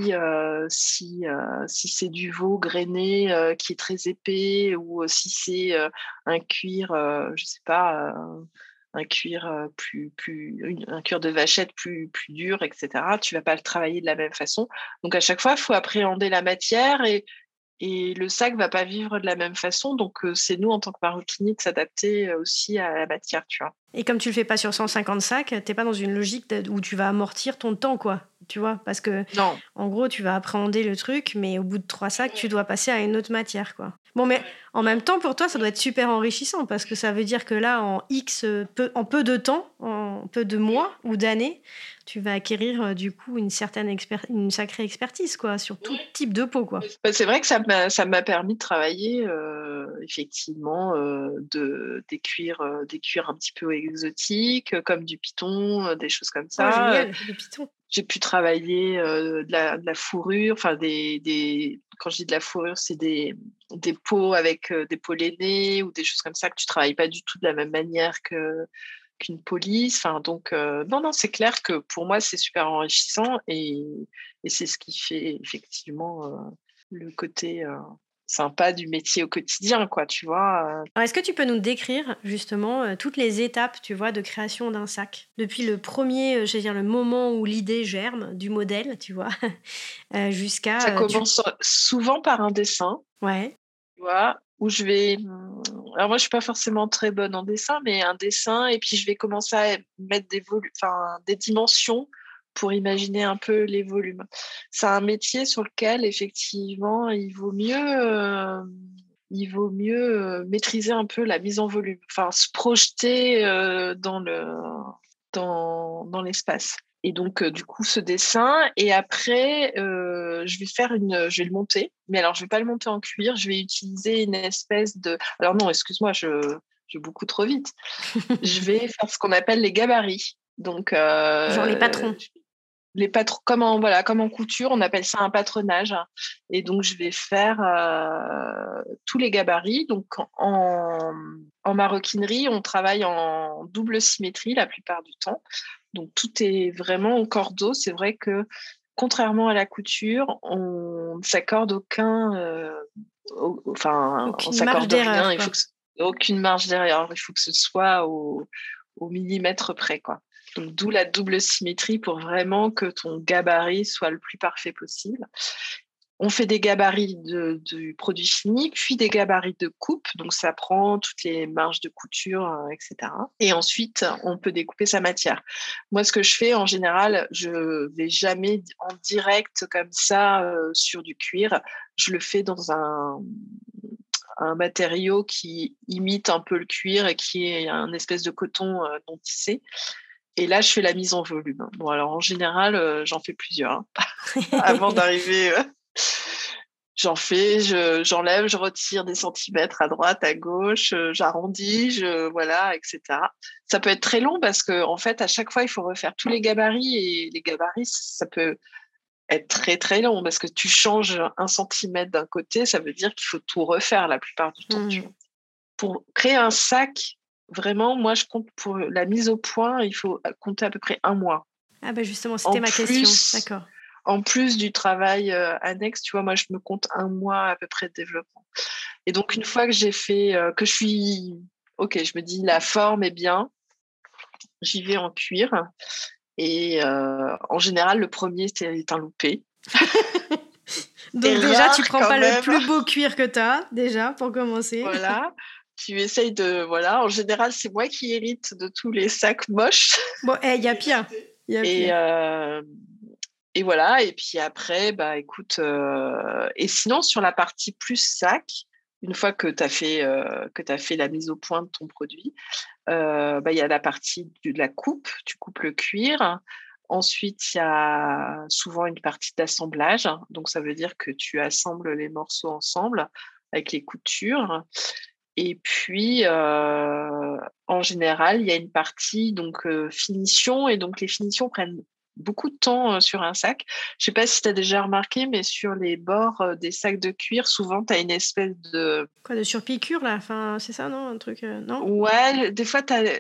si c'est du veau grainé, qui est très épais ou si c'est, un cuir, je sais pas, un cuir, un cuir de vachette plus dur, et cetera. Tu vas pas le travailler de la même façon. Donc à chaque fois, il faut appréhender la matière et le sac va pas vivre de la même façon. Donc c'est nous, en tant que maroquiniers, de s'adapter, aussi à la matière, tu vois? Et comme tu le fais pas sur 150 sacs, t'es pas dans une logique où tu vas amortir ton temps, quoi, tu vois? Parce que Non. en gros, tu vas appréhender le truc, mais au bout de 3 sacs, tu dois passer à une autre matière, quoi. Bon, mais en même temps, pour toi, ça doit être super enrichissant parce que ça veut dire que là, en peu de temps, en peu de mois ou d'années, tu vas acquérir, du coup, une sacrée expertise, quoi, sur tout type de peau, quoi. C'est vrai que ça m'a permis de travailler, effectivement, des cuirs un petit peu exotiques, comme du python, des choses comme Oh ça. génial, le python. J'ai pu travailler, de la fourrure, enfin des quand je dis de la fourrure, c'est des peaux avec, des peaux lainées ou des choses comme ça que tu travailles pas du tout de la même manière qu'une police. Enfin donc non, non, c'est clair que pour moi, c'est super enrichissant et c'est ce qui fait effectivement, le côté, sympa du métier au quotidien, quoi, tu vois? Alors, est-ce que tu peux nous décrire justement, toutes les étapes, tu vois, de création d'un sac? Depuis le premier, je veux dire le moment où l'idée germe du modèle, tu vois? Ça Jusqu'à, tu commence souvent par un dessin. ouais, Tu vois? Où je vais, alors moi je suis pas forcément très bonne en dessin, mais un dessin et puis je vais commencer à mettre des dimensions pour imaginer un peu les volumes. c'est un métier sur lequel, effectivement, il vaut mieux maîtriser un peu la mise en volume, enfin se projeter dans l'espace. Et donc, du coup, ce dessin. Et après, je vais le monter. Mais alors, je vais pas le monter en cuir. Je vais utiliser une espèce de... Alors non, excuse-moi, je vais beaucoup trop vite. Je vais faire ce qu'on appelle les gabarits. Donc, genre les patrons. Les patrons, comme en couture, on appelle ça un patronage. Et donc, je vais faire tous les gabarits. Donc, en maroquinerie, on travaille en double symétrie la plupart du temps. Donc, tout est vraiment au cordeau. C'est vrai que, contrairement à la couture, on ne s'accorde aucune marge d'erreur. Aucune marge d'erreur. Il faut que ce soit au millimètre près, quoi. Donc, d'où la double symétrie pour vraiment que ton gabarit soit le plus parfait possible. On fait des gabarits du produit fini, puis des gabarits de coupe. Donc, ça prend toutes les marges de couture, etc. Et ensuite, on peut découper sa matière. Moi, ce que je fais, en général, je vais jamais en direct comme ça sur du cuir. Je le fais dans un matériau qui imite un peu le cuir et qui est un espèce de coton non tissé. Et là, je fais la mise en volume. Bon, alors en général, j'en fais plusieurs. Avant d'arriver, j'enlève, je retire des centimètres à droite, à gauche, j'arrondis, voilà, etc. Ça peut être très long parce que en fait, à chaque fois, il faut refaire tous les gabarits et les gabarits, ça peut être très très long parce que tu changes 1 centimètre d'un côté, ça veut dire qu'il faut tout refaire la plupart du temps. Tu vois. Pour créer un sac, vraiment, moi, je compte pour la mise au point, il faut compter à peu près 1 mois. Ah bah justement, c'était ma question. D'accord. En plus du travail annexe, tu vois, moi, je me compte 1 mois à peu près de développement. Et donc, une fois que j'ai fait, que je suis... OK, je me dis, la forme est bien, j'y vais en cuir. Et en général, le premier, c'est un loupé. Donc déjà, tu prends pas le plus beau cuir que tu as, déjà, pour commencer. Voilà. Tu essayes de... Voilà. En général, c'est moi qui hérite de tous les sacs moches. Bon, il y a pire. Et voilà. Et puis après, bah, écoute... Et sinon, sur la partie plus sac, une fois que tu as fait la mise au point de ton produit, y a la partie de la coupe. Tu coupes le cuir. Ensuite, il y a souvent une partie d'assemblage. Donc, ça veut dire que tu assembles les morceaux ensemble avec les coutures. Et puis, en général, il y a une partie donc finition. Et donc, les finitions prennent beaucoup de temps sur un sac. Je ne sais pas si tu as déjà remarqué, mais sur les bords des sacs de cuir, souvent, tu as une espèce de... Quoi, de surpiqûre, là? Enfin, c'est ça, non? Un truc, non? Ouais, des fois, t'as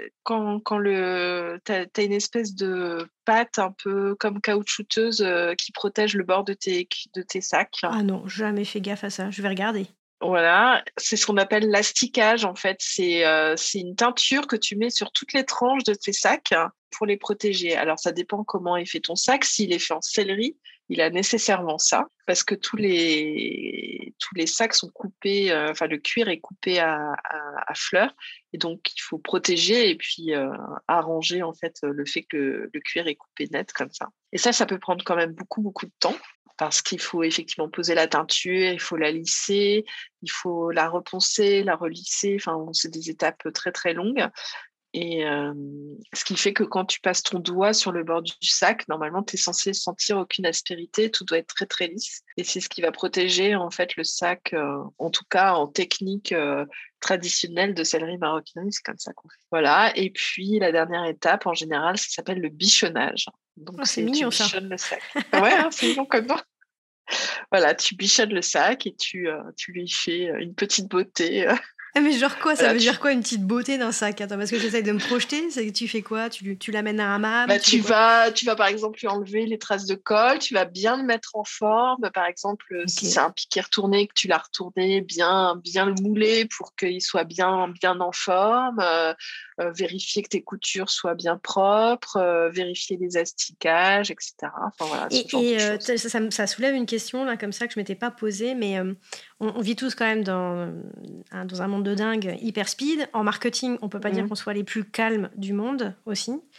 une espèce de pâte un peu comme caoutchouteuse qui protège le bord de tes sacs. Ah non, jamais fait gaffe à ça. Je vais regarder. Voilà, c'est ce qu'on appelle l'asticage, en fait. C'est une teinture que tu mets sur toutes les tranches de tes sacs pour les protéger. Alors, ça dépend comment est fait ton sac. S'il est fait en sellerie, il a nécessairement ça, parce que tous les sacs sont coupés, le cuir est coupé à fleurs, et donc il faut protéger et puis arranger en fait le fait que le cuir est coupé net comme ça. Et ça peut prendre quand même beaucoup, beaucoup de temps, parce qu'il faut effectivement poser la teinture, il faut la lisser, il faut la reponcer, la relisser, enfin, c'est des étapes très, très longues. Et ce qui fait que quand tu passes ton doigt sur le bord du sac, normalement, tu es censé sentir aucune aspérité, tout doit être très, très lisse. Et c'est ce qui va protéger en fait le sac, en tout cas en technique traditionnelle de sellerie maroquinerie, c'est comme ça qu'on fait. Voilà, et puis la dernière étape, en général, ça s'appelle le bichonnage. Donc, c'est mignon, tu bichonnes le sac. Ouais, c'est mignon comme nom. Voilà, tu bichonnes le sac et tu lui fais une petite beauté. Ah mais genre quoi, ça veut dire quoi une petite beauté d'un sac? Attends, parce que j'essaye de me projeter, c'est que tu fais quoi? Tu l'amènes à un hammam? Tu vas par exemple lui enlever les traces de colle, tu vas bien le mettre en forme. Par exemple, si c'est un piqué retourné, que tu l'as retourné, bien le mouler pour qu'il soit bien en forme. Vérifier que tes coutures soient bien propres, vérifier les astiquages, etc. Enfin, voilà, ça soulève une question là comme ça que je m'étais pas posée, mais on vit tous quand même dans un monde de dingue hyper speed. En marketing, on peut pas dire qu'on soit les plus calmes du monde aussi.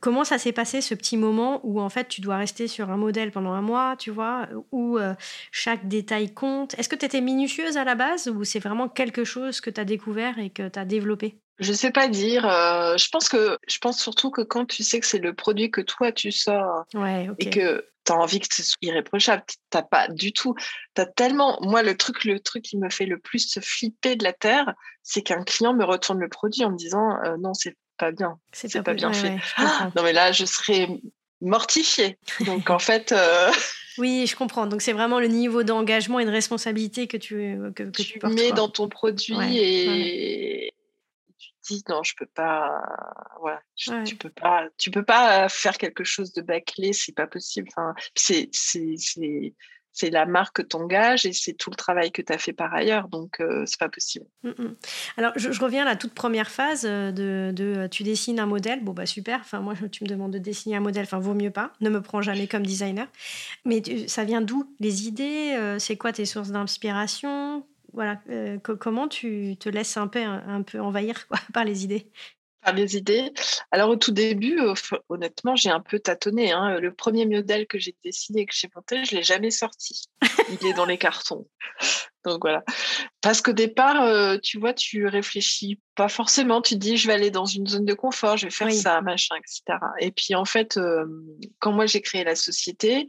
Comment ça s'est passé ce petit moment où en fait tu dois rester sur un modèle pendant un mois, tu vois, où chaque détail compte? Est-ce que tu étais minutieuse à la base ou c'est vraiment quelque chose que tu as découvert et que tu as développé? Je sais pas dire. Je pense surtout que quand tu sais que c'est le produit que toi tu sors Ouais, et ok. que tu as envie que ce soit irréprochable, t'as pas du tout. T'as tellement. Moi, le truc qui me fait le plus flipper de la terre, c'est qu'un client me retourne le produit en me disant non, c'est pas bien, C'est c'est pas pas possible. bien Ouais, fait. ouais, je Ah, comprends. non, mais là, je serais mortifiée. Donc en fait, Oui, je comprends. Donc c'est vraiment le niveau d'engagement et de responsabilité que tu tu portes, mets quoi. dans ton produit Ouais, ouais, ouais. et tu te dis non, je peux pas. Voilà, Ouais. tu peux pas faire quelque chose de bâclé, c'est pas possible. Enfin, c'est la marque que t'engages et c'est tout le travail que tu as fait par ailleurs, donc c'est pas possible. Mmh mh. Alors je reviens à la toute première phase, tu dessines un modèle, bon bah super, enfin moi tu me demandes de dessiner un modèle, enfin vaut mieux pas, ne me prends jamais comme designer. Mais ça vient d'où les idées? C'est quoi tes sources d'inspiration? Voilà, comment tu te laisses un peu envahir quoi par les idées? Par les idées. Alors au tout début, honnêtement, j'ai un peu tâtonné, hein. Le premier modèle que j'ai dessiné, que j'ai monté, je l'ai jamais sorti. Il est dans les cartons, donc voilà. Parce qu'au départ, tu vois, tu réfléchis pas forcément. Tu te dis: «Je vais aller dans une zone de confort, je vais faire Oui. ça, machin et cetera» et puis en fait, quand moi j'ai créé la société,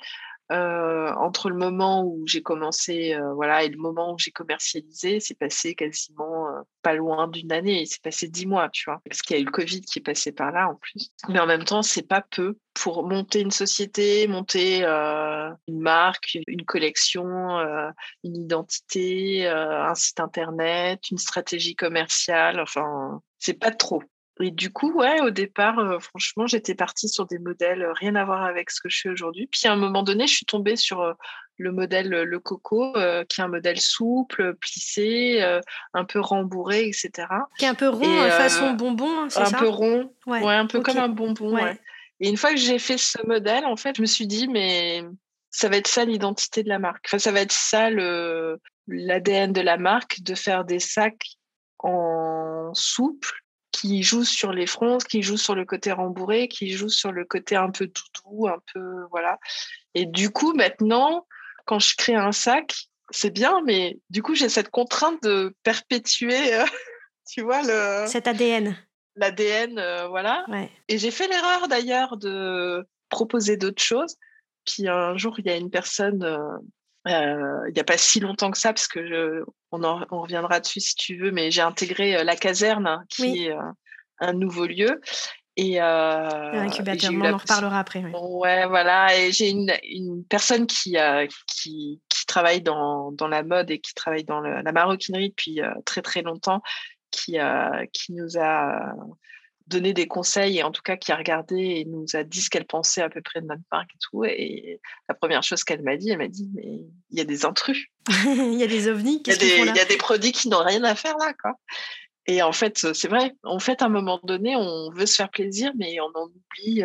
entre le moment où j'ai commencé, voilà et le moment où j'ai commercialisé, c'est passé quasiment, pas loin d'une année. Il s'est passé 10 mois, tu vois? Parce qu'il y a eu le covid qui est passé par là, en plus. Mais en même temps, c'est pas peu pour monter une société, monter, une marque, une collection, une identité, un site internet, une stratégie commerciale, enfin, c'est pas trop. Et du coup, ouais, au départ, franchement, j'étais partie sur des modèles, rien à voir avec ce que je fais aujourd'hui. Puis à un moment donné, je suis tombée sur, le modèle, le Coco, qui est un modèle souple, plissé, un peu rembourré et cetera Qui est un peu rond, et façon bonbon, hein, c'est un peu ça? rond, Ouais, ouais, un peu OK. comme un bonbon, ouais. Ouais. Et une fois que j'ai fait ce modèle, en fait, je me suis dit: «Mais ça va être ça l'identité de la marque. Enfin, ça va être ça le l'ADN de la marque, de faire des sacs en souple, qui jouent sur les fronts, qui jouent sur le côté rembourré, qui jouent sur le côté un peu doudou, un peu voilà». Et du coup, maintenant, quand je crée un sac, c'est bien, mais du coup, j'ai cette contrainte de perpétuer, tu vois, Cet ADN. l'ADN, voilà. Ouais. Et j'ai fait l'erreur d'ailleurs de proposer d'autres choses. Puis un jour, il y a une personne, il y a pas si longtemps que ça, parce que on reviendra dessus si tu veux, mais j'ai intégré, la caserne, hein, qui Oui, est, un nouveau lieu et j'ai l'incubateur, eu mais on la en possi reparlera après, ouais. ouais, voilà et j'ai une personne qui travaille dans la mode et qui travaille dans la maroquinerie depuis, très, très longtemps, qui nous a donné des conseils et en tout cas qui a regardé et nous a dit ce qu'elle pensait à peu près de notre marque et tout et la première chose qu'elle m'a dit, elle m'a dit: «Mais il y a des intrus, Il y a des ovnis, il y a qu'est-ce qu'ils font il y là? a des produits qui n'ont rien à faire là, quoi». Et en fait, c'est vrai. En fait, à un moment donné, on veut se faire plaisir, mais on en oublie,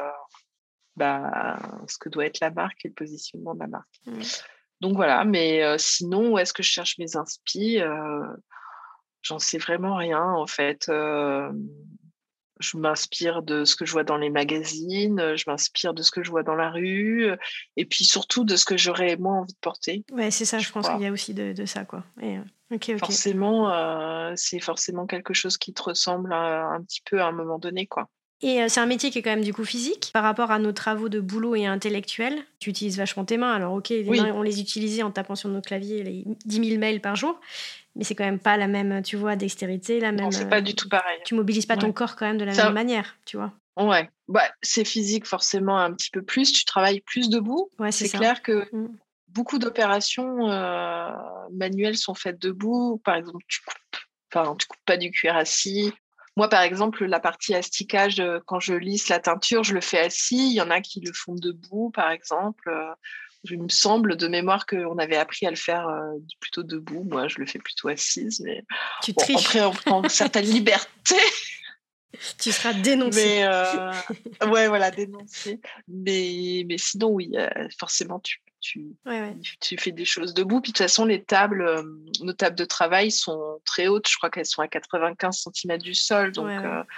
bah, ce que doit être la marque et le positionnement de la marque. Mmh. Donc voilà, mais sinon, où est-ce que je cherche mes inspi? J'en sais vraiment rien en fait. Je m'inspire de ce que je vois dans les magazines, je m'inspire de ce que je vois dans la rue, et puis surtout de ce que j'aurais moi envie de porter, Ouais, c'est ça, je je pense qu'il crois. y a aussi de ça, quoi et OK, OK. Forcément, c'est forcément quelque chose qui te ressemble, un petit peu à un moment donné, quoi. Et c'est un métier qui est quand même du coup physique par rapport à nos travaux de boulot et intellectuels. Tu utilises vachement tes mains. Alors OK, les mains, Oui, on les utilisait en tapant sur nos claviers les 10 000 mails par jour, mais c'est quand même pas la même, tu vois, dextérité, la non, même, c'est pas du tout pareil. tu mobilises pas ton Ouais. corps quand même de la même Ça manière, tu vois? ouais, bah, c'est physique forcément un petit peu plus, tu travailles plus debout. Ouais, c'est C'est ça. clair que Mmh. beaucoup d'opérations, manuelles sont faites debout. Par exemple, tu coupes pas du cuir assis. Moi, par exemple, la partie asticage, quand je lisse la teinture, je le fais assis. Il y en a qui le font debout, par exemple, il me semble de mémoire qu'on avait appris à le faire, plutôt debout. Moi, je le fais plutôt assise, mais Tu bon, triches, après on prend certaines libertés. tu seras dénoncé. Mais ouais, voilà, dénoncer. Mais sinon, oui, forcément, Ouais, ouais. tu fais des choses debout. Puis de toute façon, les tables, nos tables de travail sont très hautes. Je crois qu'elles sont à 95 centimètres du sol. Donc, Ouais, ouais.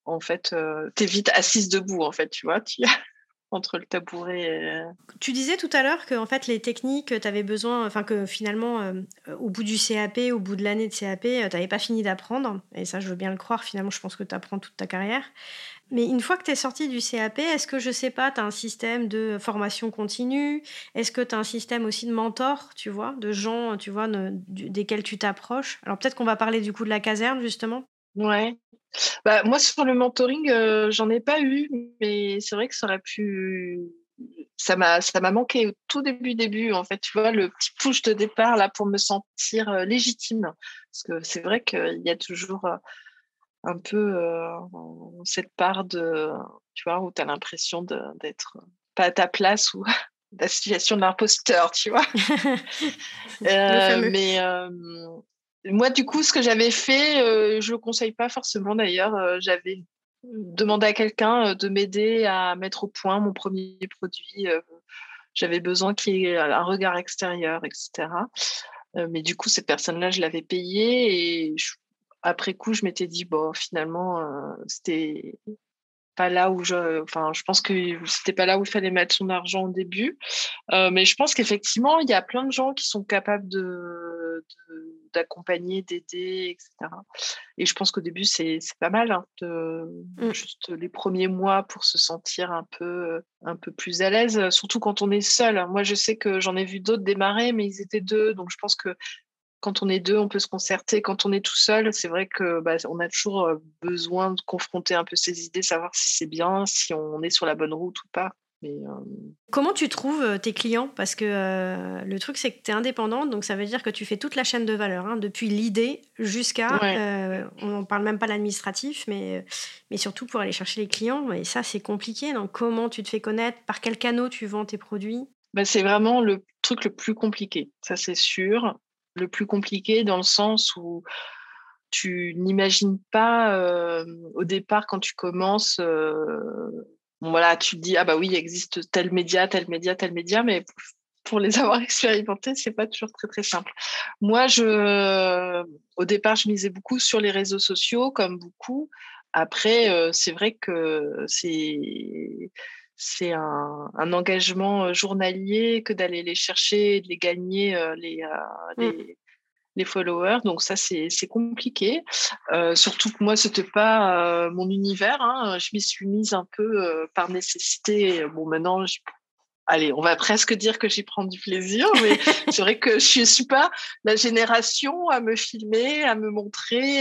en fait, t'es vite assise debout, en fait, tu vois, entre le tabouret et... Tu disais tout à l'heure que en fait, les techniques, tu avais besoin, enfin que finalement, au bout du CAP, au bout de l'année de CAP, tu n'avais pas fini d'apprendre. Et ça, je veux bien le croire. Finalement, je pense que tu apprends toute ta carrière. Mais une fois que tu es sortie du CAP, est-ce que, je sais pas, tu as un système de formation continue? Est-ce que tu as un système aussi de mentors, tu vois, de gens, tu vois, desquels tu t'approches? Alors peut-être qu'on va parler du coup de la caserne, justement. Ouais. Bah, moi, sur le mentoring, j'en ai pas eu, mais c'est vrai que ça aurait pu... Ça m'a manqué au tout début, en fait, tu vois, le petit push de départ, là, pour me sentir légitime. Parce que c'est vrai qu'il y a toujours un peu cette part de, tu vois, où tu as l'impression d'être pas à ta place ou la situation de l'imposteur, tu vois. Le fameux. Mais moi, du coup, ce que j'avais fait, je le conseille pas forcément d'ailleurs. J'avais demandé à quelqu'un de m'aider à mettre au point mon premier produit. J'avais besoin qu'il y ait un regard extérieur, etc. Mais du coup, cette personne-là, je l'avais payée et après coup, je m'étais dit, bon, finalement, c'était pas là où je pense que c'était pas là où il fallait mettre son argent au début. Mais je pense qu'effectivement, il y a plein de gens qui sont capables d'accompagner, d'aider, etc. Et je pense qu'au début, c'est pas mal, hein, juste les premiers mois pour se sentir un peu plus à l'aise, surtout quand on est seul. Moi, je sais que j'en ai vu d'autres démarrer, mais ils étaient 2. Donc, je pense que quand on est 2, on peut se concerter. Quand on est tout seul, c'est vrai que on a toujours besoin de confronter un peu ses idées, savoir si c'est bien, si on est sur la bonne route ou pas. Mais, Comment tu trouves tes clients? Parce que le truc, c'est que tu es indépendante, donc ça veut dire que tu fais toute la chaîne de valeur, hein, depuis l'idée jusqu'à, ouais. on n'en parle même pas l'administratif, mais surtout pour aller chercher les clients. Et ça, c'est compliqué. Donc, comment tu te fais connaître? Par quel canot tu vends tes produits? C'est vraiment le truc le plus compliqué, ça c'est sûr. Le plus compliqué dans le sens où tu n'imagines pas au départ quand tu commences, bon, voilà, tu te dis, ah bah oui, il existe tel média, tel média, tel média, mais pour les avoir expérimentés, c'est pas toujours très très simple. Moi, au départ, je misais beaucoup sur les réseaux sociaux, comme beaucoup. Après, c'est vrai que c'est un engagement journalier que d'aller les chercher et de les gagner, Mm. les followers. Donc ça, c'est compliqué. Surtout que moi, c'était pas mon univers, hein. Je m'y suis mise un peu par nécessité. Bon, maintenant, allez, on va presque dire que j'y prends du plaisir, mais c'est vrai que je suis pas la génération à me filmer, à me montrer,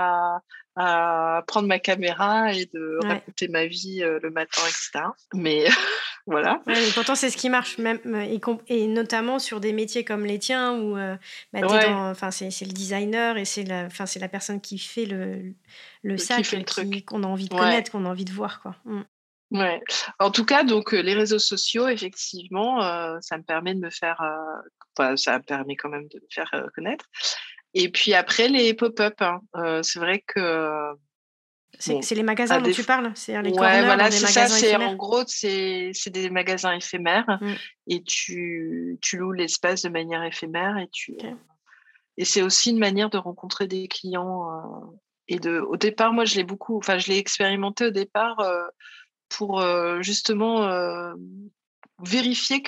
à prendre ma caméra et de Ouais. raconter ma vie le matin, etc. Mais voilà. Ouais, mais pourtant, c'est ce qui marche, même, et notamment sur des métiers comme les tiens où Ouais, enfin, c'est le designer et enfin, c'est la personne qui fait le qui sac fait le truc. qu'on a envie de Ouais. connaître, qu'on a envie de voir, quoi. Mm. Ouais. En tout cas, donc les réseaux sociaux, effectivement, ça me permet de me faire, enfin, ça me permet quand même de me faire connaître. Et puis après, les pop-up, hein, c'est vrai que bon, C'est les magasins à dont des tu parles? C'est les ouais, corners dans voilà, des c'est ça. magasins C'est en éphémères? gros, c'est des magasins éphémères Mm. et tu loues l'espace de manière éphémère Ok. et c'est aussi une manière de rencontrer des clients. Au départ, moi, je l'ai expérimenté au départ. Pour justement vérifier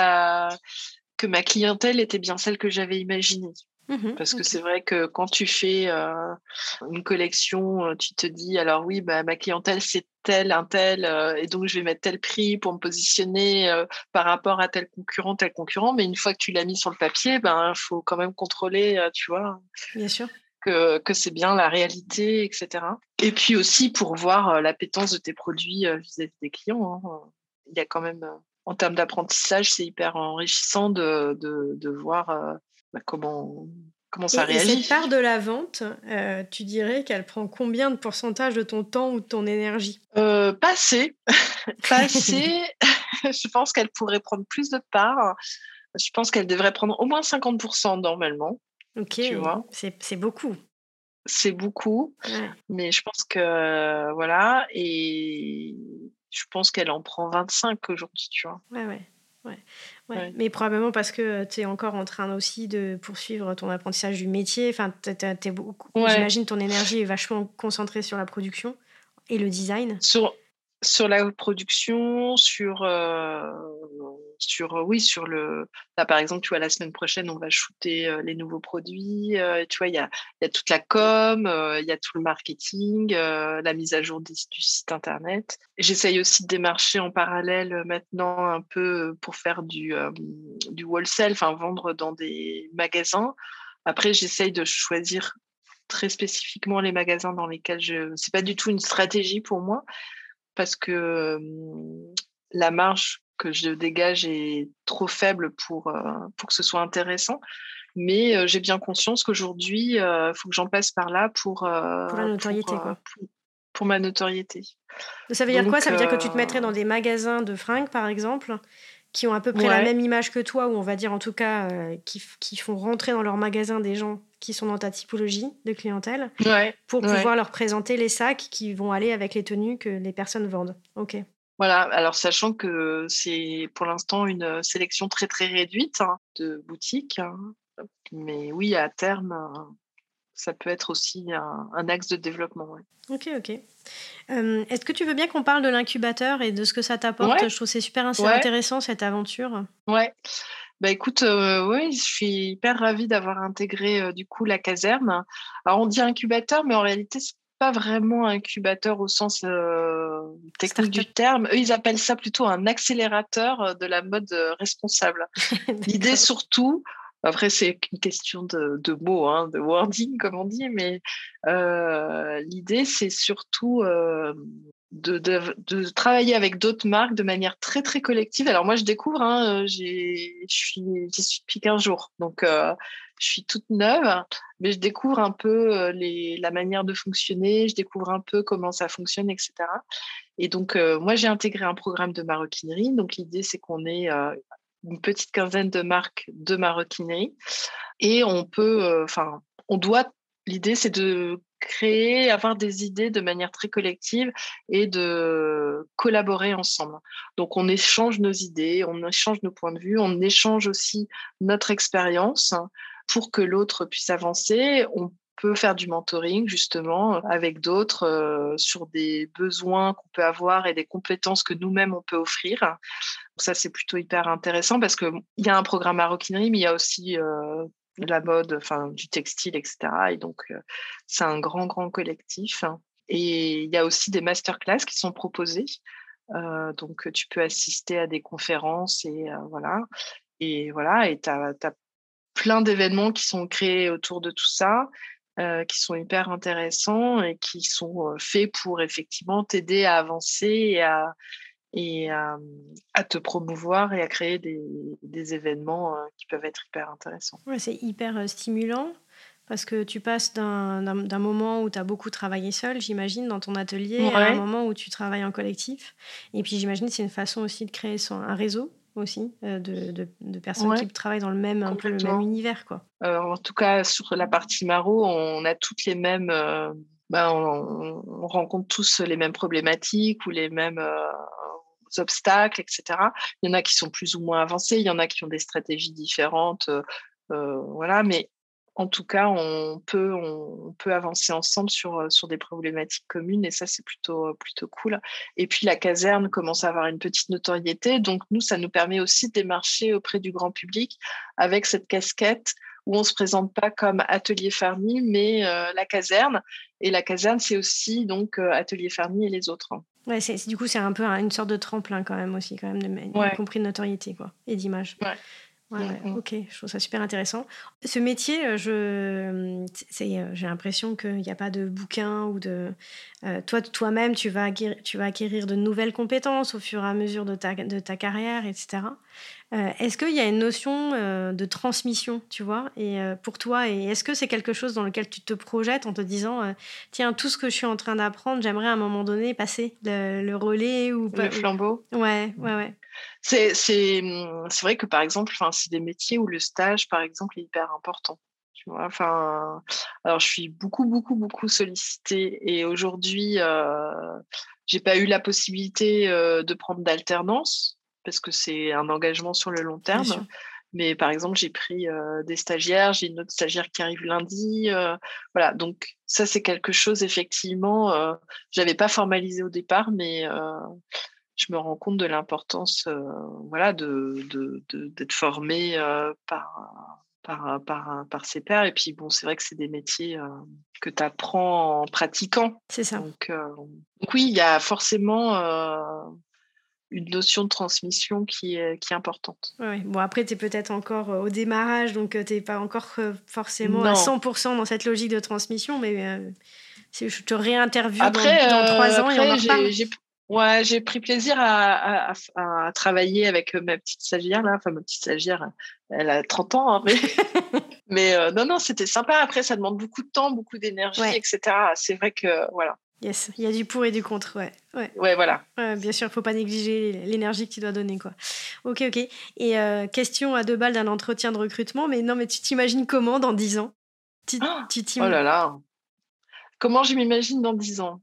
que ma clientèle était bien celle que j'avais imaginée. Mhm, Parce que ok. c'est vrai que quand tu fais une collection, tu te dis alors oui, bah, ma clientèle c'est tel, un tel, et donc je vais mettre tel prix pour me positionner par rapport à tel concurrent. Mais une fois que tu l'as mis sur le papier, ben faut quand même contrôler, tu vois, Bien sûr. que c'est bien la réalité, etc. Et puis aussi pour voir l'appétence de tes produits vis-à-vis des clients, hein. Il y a quand même, en termes d'apprentissage, c'est hyper enrichissant de voir comment ça Et cette réagit. part de la vente, tu dirais qu'elle prend combien de pourcentage de ton temps ou de ton énergie? Pas assez, pas assez. Je pense qu'elle pourrait prendre plus de part. Je pense qu'elle devrait prendre au moins 50% normalement, Ok, tu vois. c'est beaucoup. C'est beaucoup. Ouais. Mais je pense que voilà, et je pense qu'elle en prend 25 aujourd'hui, tu vois. Ouais, ouais. Ouais, ouais. Ouais. Mais probablement parce que tu es encore en train aussi de poursuivre ton apprentissage du métier. Enfin, Ouais, j'imagine ton énergie est vachement concentrée sur la production. Et le design? Sur la production, oui, là, par exemple, tu vois, la semaine prochaine, on va shooter les nouveaux produits. Tu vois, il y a toute la com, il y a tout le marketing, la mise à jour du site internet. J'essaye aussi de démarcher en parallèle maintenant un peu pour faire du wholesale, enfin vendre dans des magasins. Après, j'essaye de choisir très spécifiquement les magasins dans lesquels c'est pas du tout une stratégie pour moi, parce que la marge que je dégage est trop faible pour que ce soit intéressant. Mais j'ai bien conscience qu'aujourd'hui, il faut que j'en passe par là pour Pour la notoriété, quoi. pour ma notoriété. Ça veut dire quoi? Donc, Ça veut dire que tu te mettrais dans des magasins de fringues, par exemple, qui ont à peu près la ouais, même image que toi, ou on va dire en tout cas qui font rentrer dans leur magasin des gens qui sont dans ta typologie de clientèle, pour pouvoir leur présenter les sacs qui vont aller avec les tenues que les personnes vendent. Ok. voilà. Alors, sachant que c'est pour l'instant une sélection très, très réduite de boutiques. Mais oui, à terme, ça peut être aussi un axe de développement. Ouais. Ok. Est-ce que tu veux bien qu'on parle de l'incubateur et de ce que ça t'apporte? Ouais, Je trouve que c'est super ouais, intéressant, cette aventure. ouais. Bah écoute, oui, je suis hyper ravie d'avoir intégré du coup la caserne. Alors on dit incubateur, mais en réalité c'est pas vraiment un incubateur au sens technique du Start-up. terme. Eux, ils appellent ça plutôt un accélérateur de la mode responsable. L'idée surtout, après c'est une question de mots, de wording comme on dit, mais l'idée c'est surtout de travailler avec d'autres marques de manière très très collective. Alors moi je découvre, j'y suis depuis 15 jours, donc je suis toute neuve, mais je découvre un peu la manière de fonctionner, je découvre un peu comment ça fonctionne, etc. Et donc moi j'ai intégré un programme de maroquinerie, donc l'idée c'est qu'on ait une petite quinzaine de marques de maroquinerie et on doit, l'idée c'est de créer, avoir des idées de manière très collective et de collaborer ensemble. Donc, on échange nos idées, on échange nos points de vue, on échange aussi notre expérience pour que l'autre puisse avancer. On peut faire du mentoring, justement, avec d'autres sur des besoins qu'on peut avoir et des compétences que nous-mêmes, on peut offrir. Donc ça, c'est plutôt hyper intéressant parce qu'il y a un programme maroquinerie, mais il y a aussi de la mode, enfin du textile, etc. Et donc, c'est un grand, grand collectif. Et il y a aussi des masterclass qui sont proposées. Donc, tu peux assister à des conférences et voilà. Et voilà, et tu as plein d'événements qui sont créés autour de tout ça, qui sont hyper intéressants et qui sont faits pour effectivement t'aider à avancer et à te promouvoir et à créer des événements qui peuvent être hyper intéressants. Ouais, c'est hyper stimulant parce que tu passes d'un moment où tu as beaucoup travaillé seul, j'imagine, dans ton atelier, à un Ouais, moment où tu travailles en collectif. Et puis j'imagine que c'est une façon aussi de créer un réseau aussi de personnes ouais, qui travaillent dans un peu le même complètement. univers, quoi. En tout cas, sur la partie Maro, on a toutes les mêmes. On rencontre tous les mêmes problématiques ou les mêmes obstacles, etc. Il y en a qui sont plus ou moins avancés, il y en a qui ont des stratégies différentes. Voilà, mais en tout cas, on peut avancer ensemble sur des problématiques communes et ça, c'est plutôt cool. Et puis, la caserne commence à avoir une petite notoriété. Donc, nous, ça nous permet aussi de démarcher auprès du grand public avec cette casquette où on ne se présente pas comme Atelier Farmy, mais la caserne. Et la caserne, c'est aussi donc Atelier Farmy et les autres. Ouais, du coup, c'est un peu une sorte de tremplin quand même aussi, quand même, y Ouais, compris de notoriété, quoi, et d'image. ouais. Ouais, Mm. ok, je trouve ça super intéressant. Ce métier, j'ai l'impression qu'il n'y a pas de bouquin ou de... toi-même, tu vas acquérir de nouvelles compétences au fur et à mesure de ta carrière, etc. Est-ce qu'il y a une notion de transmission, tu vois, et pour toi, et est-ce que c'est quelque chose dans lequel tu te projettes en te disant, tiens, tout ce que je suis en train d'apprendre, j'aimerais à un moment donné passer le relais ou pas Le flambeau. Ouais. C'est vrai que par exemple, c'est des métiers où le stage, par exemple, est hyper important. Tu vois, alors je suis beaucoup, beaucoup, beaucoup sollicitée et aujourd'hui, j'ai pas eu la possibilité de prendre d'alternance parce que c'est un engagement sur le long Bien terme. sûr. Mais par exemple, j'ai pris des stagiaires, j'ai une autre stagiaire qui arrive lundi. Voilà, donc ça, c'est quelque chose, effectivement, je n'avais pas formalisé au départ, mais je me rends compte de l'importance voilà, d'être formé par ses pairs. Et puis, bon, c'est vrai que c'est des métiers que tu apprends en pratiquant. C'est ça. Donc oui, il y a forcément une notion de transmission qui est importante. Ouais. Bon, après, tu es peut-être encore au démarrage, donc tu n'es pas encore forcément à Non. 100% dans cette logique de transmission, mais je te réinterviewe après, dans 3 ans et on en reparle. J'ai pris plaisir à travailler avec ma petite stagiaire, là. Enfin, ma petite stagiaire, elle a 30 ans, hein, mais non, c'était sympa. Après, ça demande beaucoup de temps, beaucoup d'énergie, etc. C'est vrai que, voilà. Yes, il y a du pour et du contre, ouais. Ouais, voilà. Bien sûr, il ne faut pas négliger l'énergie que tu dois donner, quoi. Ok. Et question à 2 balles d'un entretien de recrutement, mais non, mais tu t'imagines comment dans 10 ans Oh là là. Comment je m'imagine dans 10 ans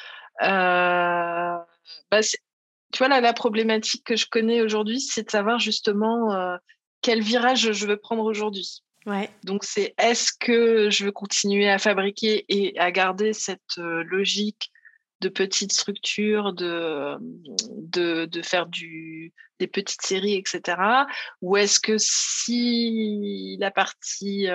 tu vois, là, la problématique que je connais aujourd'hui, c'est de savoir justement quel virage je veux prendre aujourd'hui. Ouais. Donc, est-ce que je veux continuer à fabriquer et à garder cette logique de petites structures, de faire des petites séries, etc. Ou est-ce que si la partie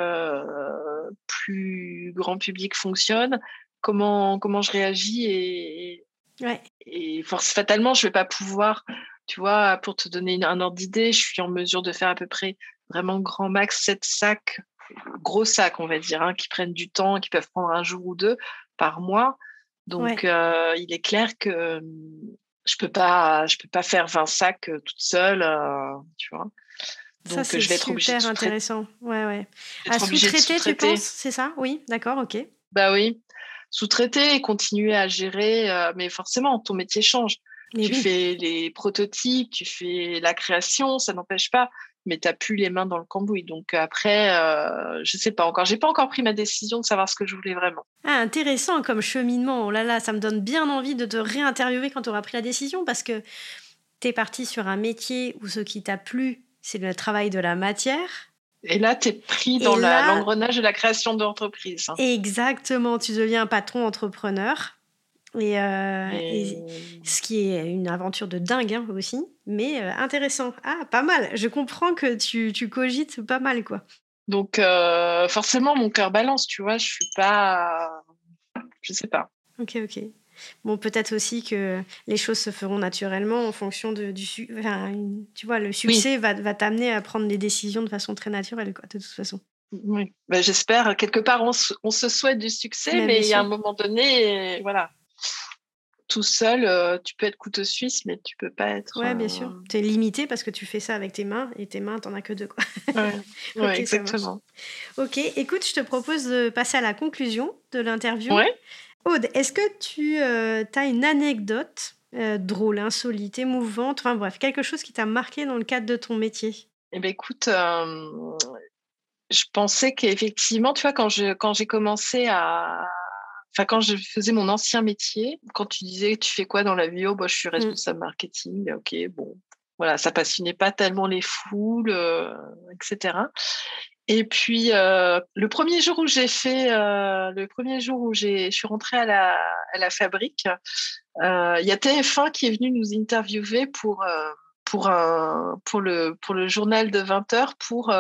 plus grand public fonctionne, comment je réagis et fatalement, je ne vais pas pouvoir, tu vois, pour te donner un ordre d'idée, je suis en mesure de faire à peu près vraiment grand max 7 sacs, gros sacs, on va dire, hein, qui prennent du temps, qui peuvent prendre un jour ou 2 par mois. Donc, il est clair que je peux pas faire 20 sacs toute seule, tu vois. Donc, ça, c'est je vais être obligée de super intéressant. Ouais. À sous-traiter, tu penses? C'est ça? Oui, d'accord, ok. Bah oui. Sous-traiter et continuer à gérer, mais forcément, ton métier change. Tu fais les prototypes, tu fais la création, ça n'empêche pas, mais tu n'as plus les mains dans le cambouis. Donc après, je ne sais pas encore. Je n'ai pas encore pris ma décision de savoir ce que je voulais vraiment. Ah, intéressant comme cheminement. Oh là là, ça me donne bien envie de te réinterviewer quand tu auras pris la décision, parce que tu es parti sur un métier où ce qui t'a plu, c'est le travail de la matière. Et là, tu es pris dans l'engrenage de la création d'entreprise. Exactement, tu deviens un patron entrepreneur. Et ce qui est une aventure de dingue hein, aussi, mais intéressant. Ah, pas mal. Je comprends que tu cogites pas mal, quoi. Donc, forcément, mon cœur balance, tu vois. Je suis pas... Je sais pas. Ok. Bon, peut-être aussi que les choses se feront naturellement en fonction tu vois, le succès va t'amener à prendre des décisions de façon très naturelle, quoi, de toute façon. Oui, j'espère. Quelque part, on se souhaite du succès, mais il y a un moment donné, voilà. Tout seul, tu peux être couteau suisse, mais tu peux pas être... Ouais, bien sûr. Tu es limité parce que tu fais ça avec tes mains, et tes mains, t'en as que 2, quoi. Ouais, exactement. Ok, écoute, je te propose de passer à la conclusion de l'interview. Ouais. Aude, est-ce que tu as une anecdote drôle, insolite, émouvante, enfin bref, quelque chose qui t'a marqué dans le cadre de ton métier? Eh bien, écoute, je pensais qu'effectivement, tu vois, quand j'ai commencé quand je faisais mon ancien métier, quand tu disais tu fais quoi dans la vie, je suis responsable marketing, ok, bon, voilà, ça passionnait pas tellement les foules, etc. Et puis le premier jour où je suis rentrée à la fabrique, il y a TF1 qui est venu nous interviewer pour le journal de 20h pour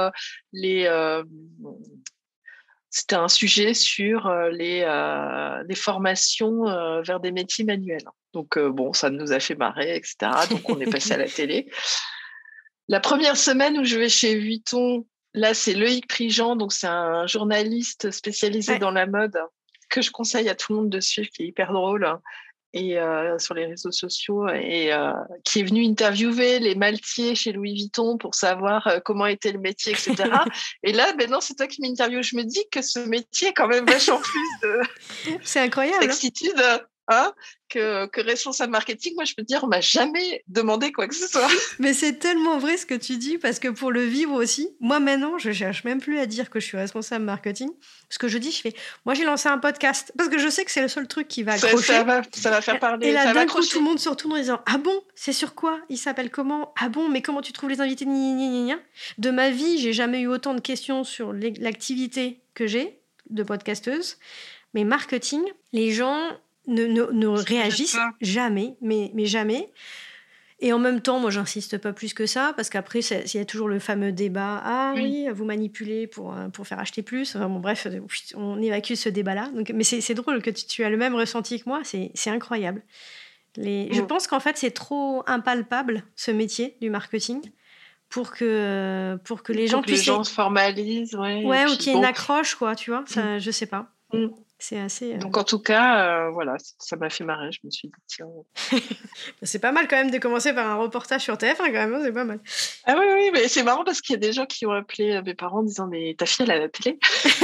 c'était un sujet sur les formations vers des métiers manuels. Donc, ça nous a fait marrer, etc. Donc, on est passé à la télé. La première semaine où je vais chez Vuitton, là, c'est Loïc Prigent. Donc, c'est un journaliste spécialisé dans la mode que je conseille à tout le monde de suivre, qui est hyper drôle. Et sur les réseaux sociaux, et qui est venu interviewer les maltiers chez Louis Vuitton pour savoir comment était le métier, etc. Et là, non, c'est toi qui m'interviewe. Je me dis que ce métier est quand même vachement plus de c'est incroyable, sexitude. hein, que responsable marketing. Moi, je peux te dire, on m'a jamais demandé quoi que ce soit. Mais c'est tellement vrai ce que tu dis, parce que pour le vivre aussi, moi maintenant, je cherche même plus à dire que je suis responsable marketing. Ce que je dis, je fais, moi j'ai lancé un podcast, parce que je sais que c'est le seul truc qui va accrocher. Ça va faire parler. Et là, ça va d'un coup, accrocher. tout le monde se retourne en disant, ah bon, c'est sur quoi? Il s'appelle comment? Ah bon, mais comment tu trouves les invités? Gna, gna, gna, gna. De ma vie, j'ai jamais eu autant de questions sur l'activité que j'ai de podcasteuse. Mais marketing, les gens ne réagissent jamais, mais jamais. Et en même temps, moi, j'insiste pas plus que ça, parce qu'après, il y a toujours le fameux débat. Ah oui, vous manipulez pour faire acheter plus. Enfin, bon, bref, on évacue ce débat-là. Donc, mais c'est drôle que tu as le même ressenti que moi. C'est incroyable. Je pense qu'en fait, c'est trop impalpable, ce métier du marketing, pour que les gens puissent... les gens se formalisent. Ouais, ou qu'il y ait une accroche, quoi, tu vois. Ça, je sais pas. C'est assez... Donc, en tout cas, voilà, ça m'a fait marrer. Je me suis dit, tiens... C'est pas mal quand même de commencer par un reportage sur TF1, quand même, c'est pas mal. Ah oui, mais c'est marrant parce qu'il y a des gens qui ont appelé mes parents en disant, mais ta fille, elle a la télé.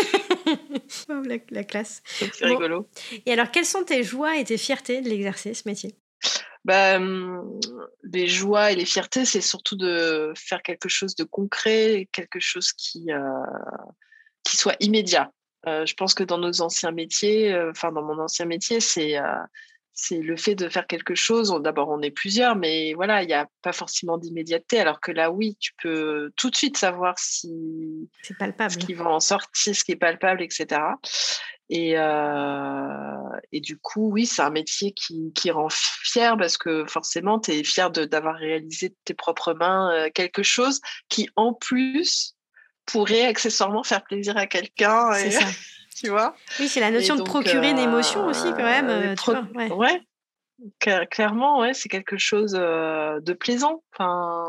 La classe. Donc, c'est rigolo. Et alors, quelles sont tes joies et tes fiertés de l'exercer, ce métier? Les joies et les fiertés, c'est surtout de faire quelque chose de concret, quelque chose qui soit immédiat. Je pense que dans nos anciens métiers, dans mon ancien métier, c'est le fait de faire quelque chose. D'abord, on est plusieurs, mais voilà, il n'y a pas forcément d'immédiateté. Alors que là, oui, tu peux tout de suite savoir si c'est palpable, ce qui va en sortir, ce qui est palpable, etc. Et du coup, oui, c'est un métier qui rend fier parce que forcément, tu es fier d'avoir réalisé de tes propres mains quelque chose qui, en plus, pourrait accessoirement faire plaisir à quelqu'un. C'est ça. Tu vois? Oui, c'est la notion de procurer une émotion aussi, quand même. Ouais, clairement, ouais, c'est quelque chose de plaisant. Enfin,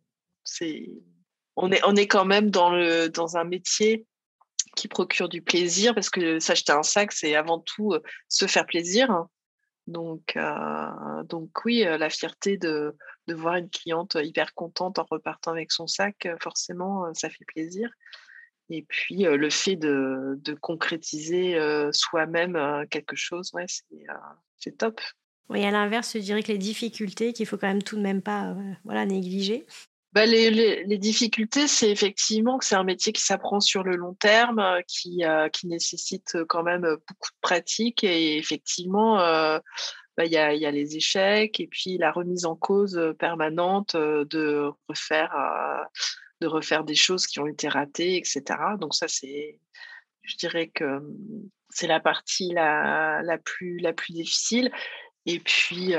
on est quand même dans un métier qui procure du plaisir, parce que s'acheter un sac, c'est avant tout se faire plaisir. Donc oui, la fierté de voir une cliente hyper contente en repartant avec son sac, forcément, ça fait plaisir. Et puis, le fait de concrétiser soi-même quelque chose, ouais, c'est top. Oui, à l'inverse, je dirais que les difficultés qu'il faut quand même tout de même pas négliger. Les difficultés, c'est effectivement que c'est un métier qui s'apprend sur le long terme, qui nécessite quand même beaucoup de pratique. Et effectivement, il y a les échecs et puis la remise en cause permanente de refaire des choses qui ont été ratées, etc. Donc ça, je dirais que c'est la partie la plus difficile. Et puis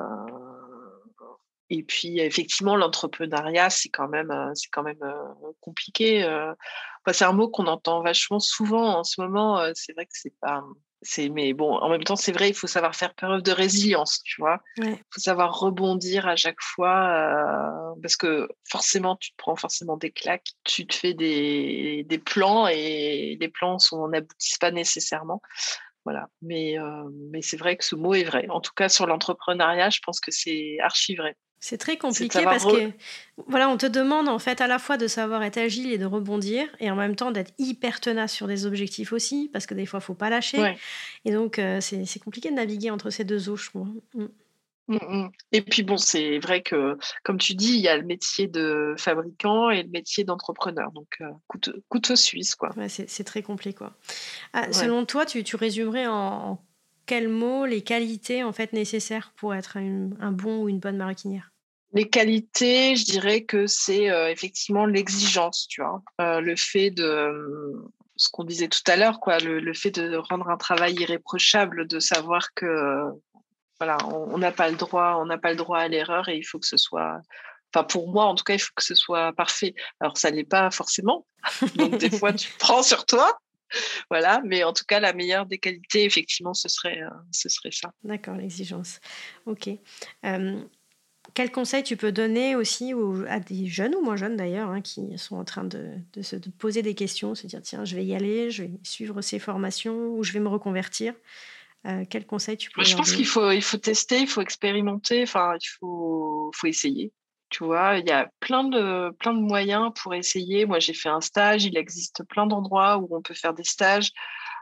effectivement, l'entrepreneuriat, c'est quand même compliqué. C'est un mot qu'on entend vachement souvent en ce moment. C'est vrai que c'est pas. Mais bon, en même temps, c'est vrai, il faut savoir faire preuve de résilience, tu vois. Ouais. Il faut savoir rebondir à chaque fois, parce que forcément, tu te prends forcément des claques. Tu te fais des plans et les plans n'aboutissent pas nécessairement. Voilà. Mais c'est vrai que ce mot est vrai. En tout cas, sur l'entrepreneuriat, je pense que c'est archi vrai. C'est très compliqué parce que on te demande en fait à la fois de savoir être agile et de rebondir, et en même temps d'être hyper tenace sur des objectifs aussi, parce que des fois il faut pas lâcher. Ouais. Et donc c'est compliqué de naviguer entre ces deux eaux, je trouve. Et puis bon, c'est vrai que, comme tu dis, il y a le métier de fabricant et le métier d'entrepreneur. Donc, couteau suisse, quoi. Ouais, c'est très complet, quoi. Selon toi, tu résumerais en quels mots les qualités en fait nécessaires pour être un bon ou une bonne maroquinière? Les qualités, je dirais que c'est effectivement l'exigence, tu vois. Le fait de... ce qu'on disait tout à l'heure, quoi, le fait de rendre un travail irréprochable, de savoir que... Voilà, on n'a pas le droit à l'erreur, et il faut que ce soit, enfin pour moi en tout cas, il faut que ce soit parfait. Alors ça l'est pas forcément, donc des fois tu prends sur toi, voilà. Mais en tout cas, la meilleure des qualités, effectivement, ce serait ça. D'accord, l'exigence. Ok. Quel conseil tu peux donner aussi à des jeunes ou moins jeunes d'ailleurs, qui sont en train de se poser des questions, se dire tiens, je vais y aller, je vais suivre ces formations ou je vais me reconvertir? Quel conseil tu peux leur donner? Je pense qu'il faut tester, il faut expérimenter, enfin, il faut essayer. Tu vois, il y a plein de moyens pour essayer. Moi, j'ai fait un stage, il existe plein d'endroits où on peut faire des stages.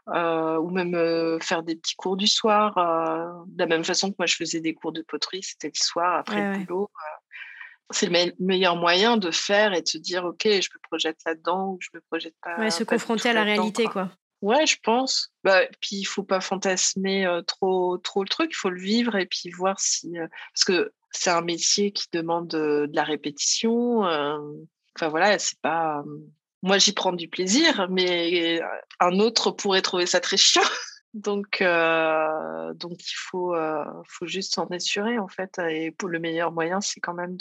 ou même faire des petits cours du soir. De la même façon que moi, je faisais des cours de poterie, c'était le soir après le boulot. C'est le meilleur moyen de faire et de se dire, OK, je me projette là-dedans ou je me projette pas. Ouais, se confronter à la réalité, quoi. Ouais, je pense. Puis il faut pas fantasmer trop le truc, il faut le vivre et puis voir si... parce que c'est un métier qui demande de la répétition. Enfin voilà, c'est pas... moi, j'y prends du plaisir, mais un autre pourrait trouver ça très chiant. Donc il faut juste s'en assurer, en fait. Et pour le meilleur moyen, c'est quand même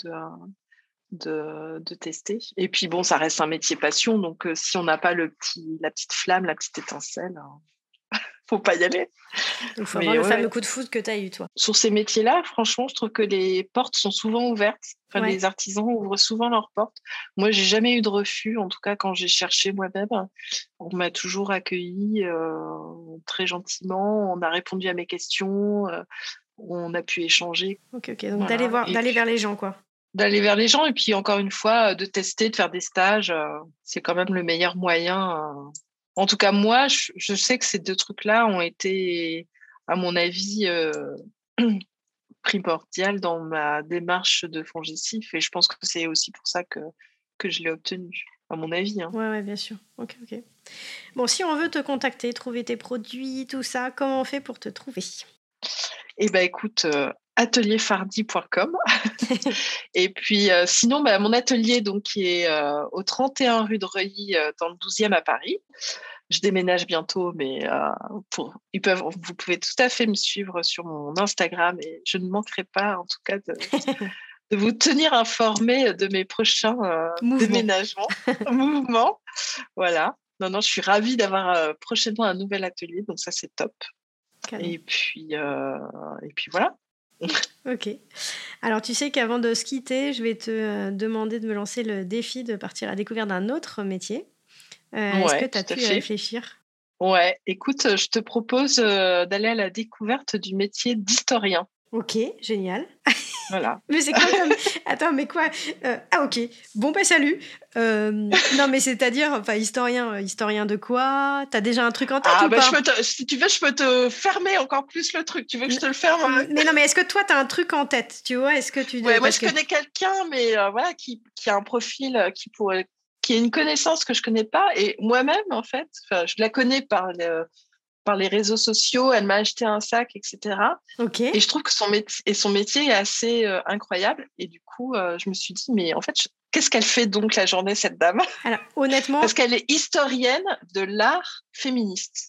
de tester. Et puis bon, ça reste un métier passion, donc si on n'a pas la petite flamme, la petite étincelle, faut pas y aller. Il faut avoir le fameux coup de foudre que tu as eu, toi. Sur ces métiers-là, franchement, je trouve que les portes sont souvent ouvertes. Enfin, les artisans ouvrent souvent leurs portes. Moi, j'ai jamais eu de refus. En tout cas, quand j'ai cherché moi-même, on m'a toujours accueilli très gentiment. On a répondu à mes questions. On a pu échanger. Ok. Donc d'aller vers les gens, quoi. D'aller vers les gens et puis encore une fois, de tester, de faire des stages. C'est quand même le meilleur moyen. En tout cas, moi, je sais que ces deux trucs-là ont été, à mon avis, primordial dans ma démarche de FONGICIF, et je pense que c'est aussi pour ça que je l'ai obtenu, à mon avis. Ouais, bien sûr. Ok. Bon, si on veut te contacter, trouver tes produits, tout ça, comment on fait pour te trouver ? Eh bien, écoute, atelierfardy.com. Et puis, sinon, mon atelier, donc, qui est au 31 rue de Reuilly, dans le 12e à Paris. Je déménage bientôt, mais vous pouvez tout à fait me suivre sur mon Instagram et je ne manquerai pas, en tout cas, de vous tenir informé de mes prochains déménagements, mouvements. Voilà. Non, je suis ravie d'avoir prochainement un nouvel atelier, donc ça, c'est top. Et puis voilà. Ok. Alors, tu sais qu'avant de se quitter, je vais te demander de me lancer le défi de partir à la découverte d'un autre métier. Est-ce que tu as pu y réfléchir ? Ouais, écoute, je te propose d'aller à la découverte du métier d'historien. Ok, génial. Voilà. Mais c'est quoi comme... Attends, mais quoi ok. Bon, salut. Non, mais c'est-à-dire, historien de quoi ? T'as déjà un truc en tête ou pas ? Si tu veux, je peux te fermer encore plus le truc. Tu veux que je te le ferme ? Mais non, mais est-ce que toi, t'as un truc en tête ? Tu vois, est-ce que tu... Ouais, moi, je connais quelqu'un, mais voilà, qui a un profil qui a une connaissance que je connais pas. Et moi-même, en fait, je la connais par les réseaux sociaux. Elle m'a acheté un sac, etc. Ok. Et je trouve que son métier est assez incroyable. Et du coup, je me suis dit, mais en fait, qu'est-ce qu'elle fait donc la journée, cette dame ? Alors, honnêtement... Parce qu'elle est historienne de l'art féministe.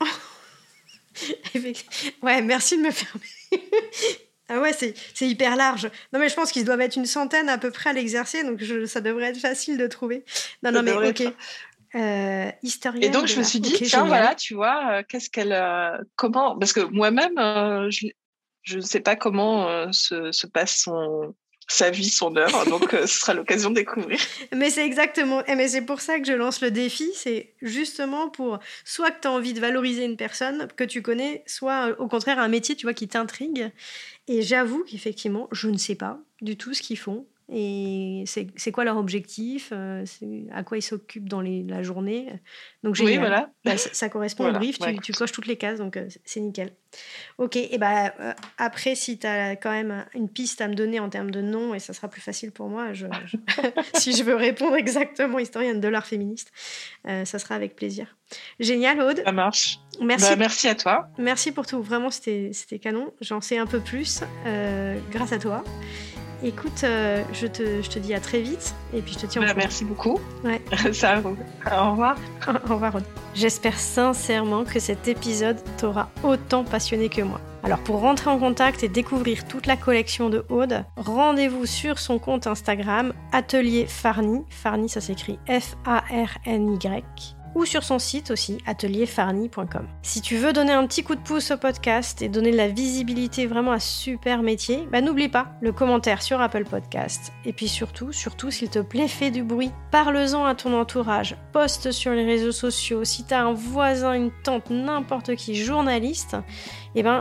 Ouais, merci de me fermer. Ah ouais, c'est hyper large. Non, mais je pense qu'ils doivent être une centaine à peu près à l'exercer, donc ça devrait être facile de trouver. Non, mais ok. Historienne. Et donc, je me suis dit, tiens, génial. Voilà, tu vois, qu'est-ce qu'elle... comment... Parce que moi-même, je ne sais pas comment se passe sa vie, son œuvre, donc ce sera l'occasion de découvrir. Mais c'est exactement... Mais c'est pour ça que je lance le défi, c'est justement pour soit que tu as envie de valoriser une personne que tu connais, soit au contraire un métier, tu vois, qui t'intrigue. Et j'avoue qu'effectivement, je ne sais pas du tout ce qu'ils font. Et c'est quoi leur objectif, à quoi ils s'occupent dans la journée. Donc génial. Oui, voilà. Ça correspond au brief, tu coches toutes les cases, donc c'est nickel. Ok, et après, si tu as quand même une piste à me donner en termes de nom, et ça sera plus facile pour moi, si je veux répondre exactement historienne de l'art féministe, ça sera avec plaisir. Génial, Aude. Ça marche. Merci. Merci à toi. Merci pour tout, vraiment, c'était canon. J'en sais un peu plus grâce à toi. Écoute, je te dis à très vite et puis je te tiens au courant. Merci beaucoup. Ouais. Ça, au revoir. Au revoir, Aude. J'espère sincèrement que cet épisode t'aura autant passionné que moi. Alors pour rentrer en contact et découvrir toute la collection de Aude, rendez-vous sur son compte Instagram Atelier Farny. Farny, ça s'écrit F-A-R-N-Y. Ou sur son site aussi, atelierfarny.com. Si tu veux donner un petit coup de pouce au podcast et donner de la visibilité vraiment à ce super métier, n'oublie pas le commentaire sur Apple Podcast. Et puis surtout, s'il te plaît, fais du bruit. Parle-en à ton entourage, poste sur les réseaux sociaux. Si tu as un voisin, une tante, n'importe qui, journaliste,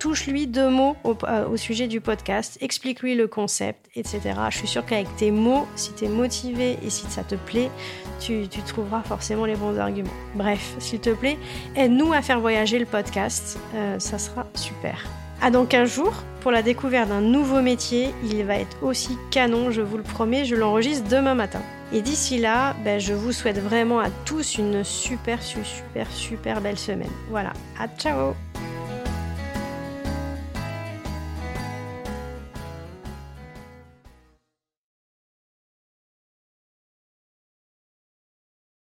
touche-lui 2 mots au sujet du podcast, explique-lui le concept, etc. Je suis sûre qu'avec tes mots, si tu es motivé et si ça te plaît, tu trouveras forcément les bons arguments. Bref, s'il te plaît, aide-nous à faire voyager le podcast, ça sera super. À dans 15 jours pour la découverte d'un nouveau métier. Il va être aussi canon, je vous le promets, je l'enregistre demain matin. Et d'ici là, je vous souhaite vraiment à tous une super belle semaine. Voilà, à ciao!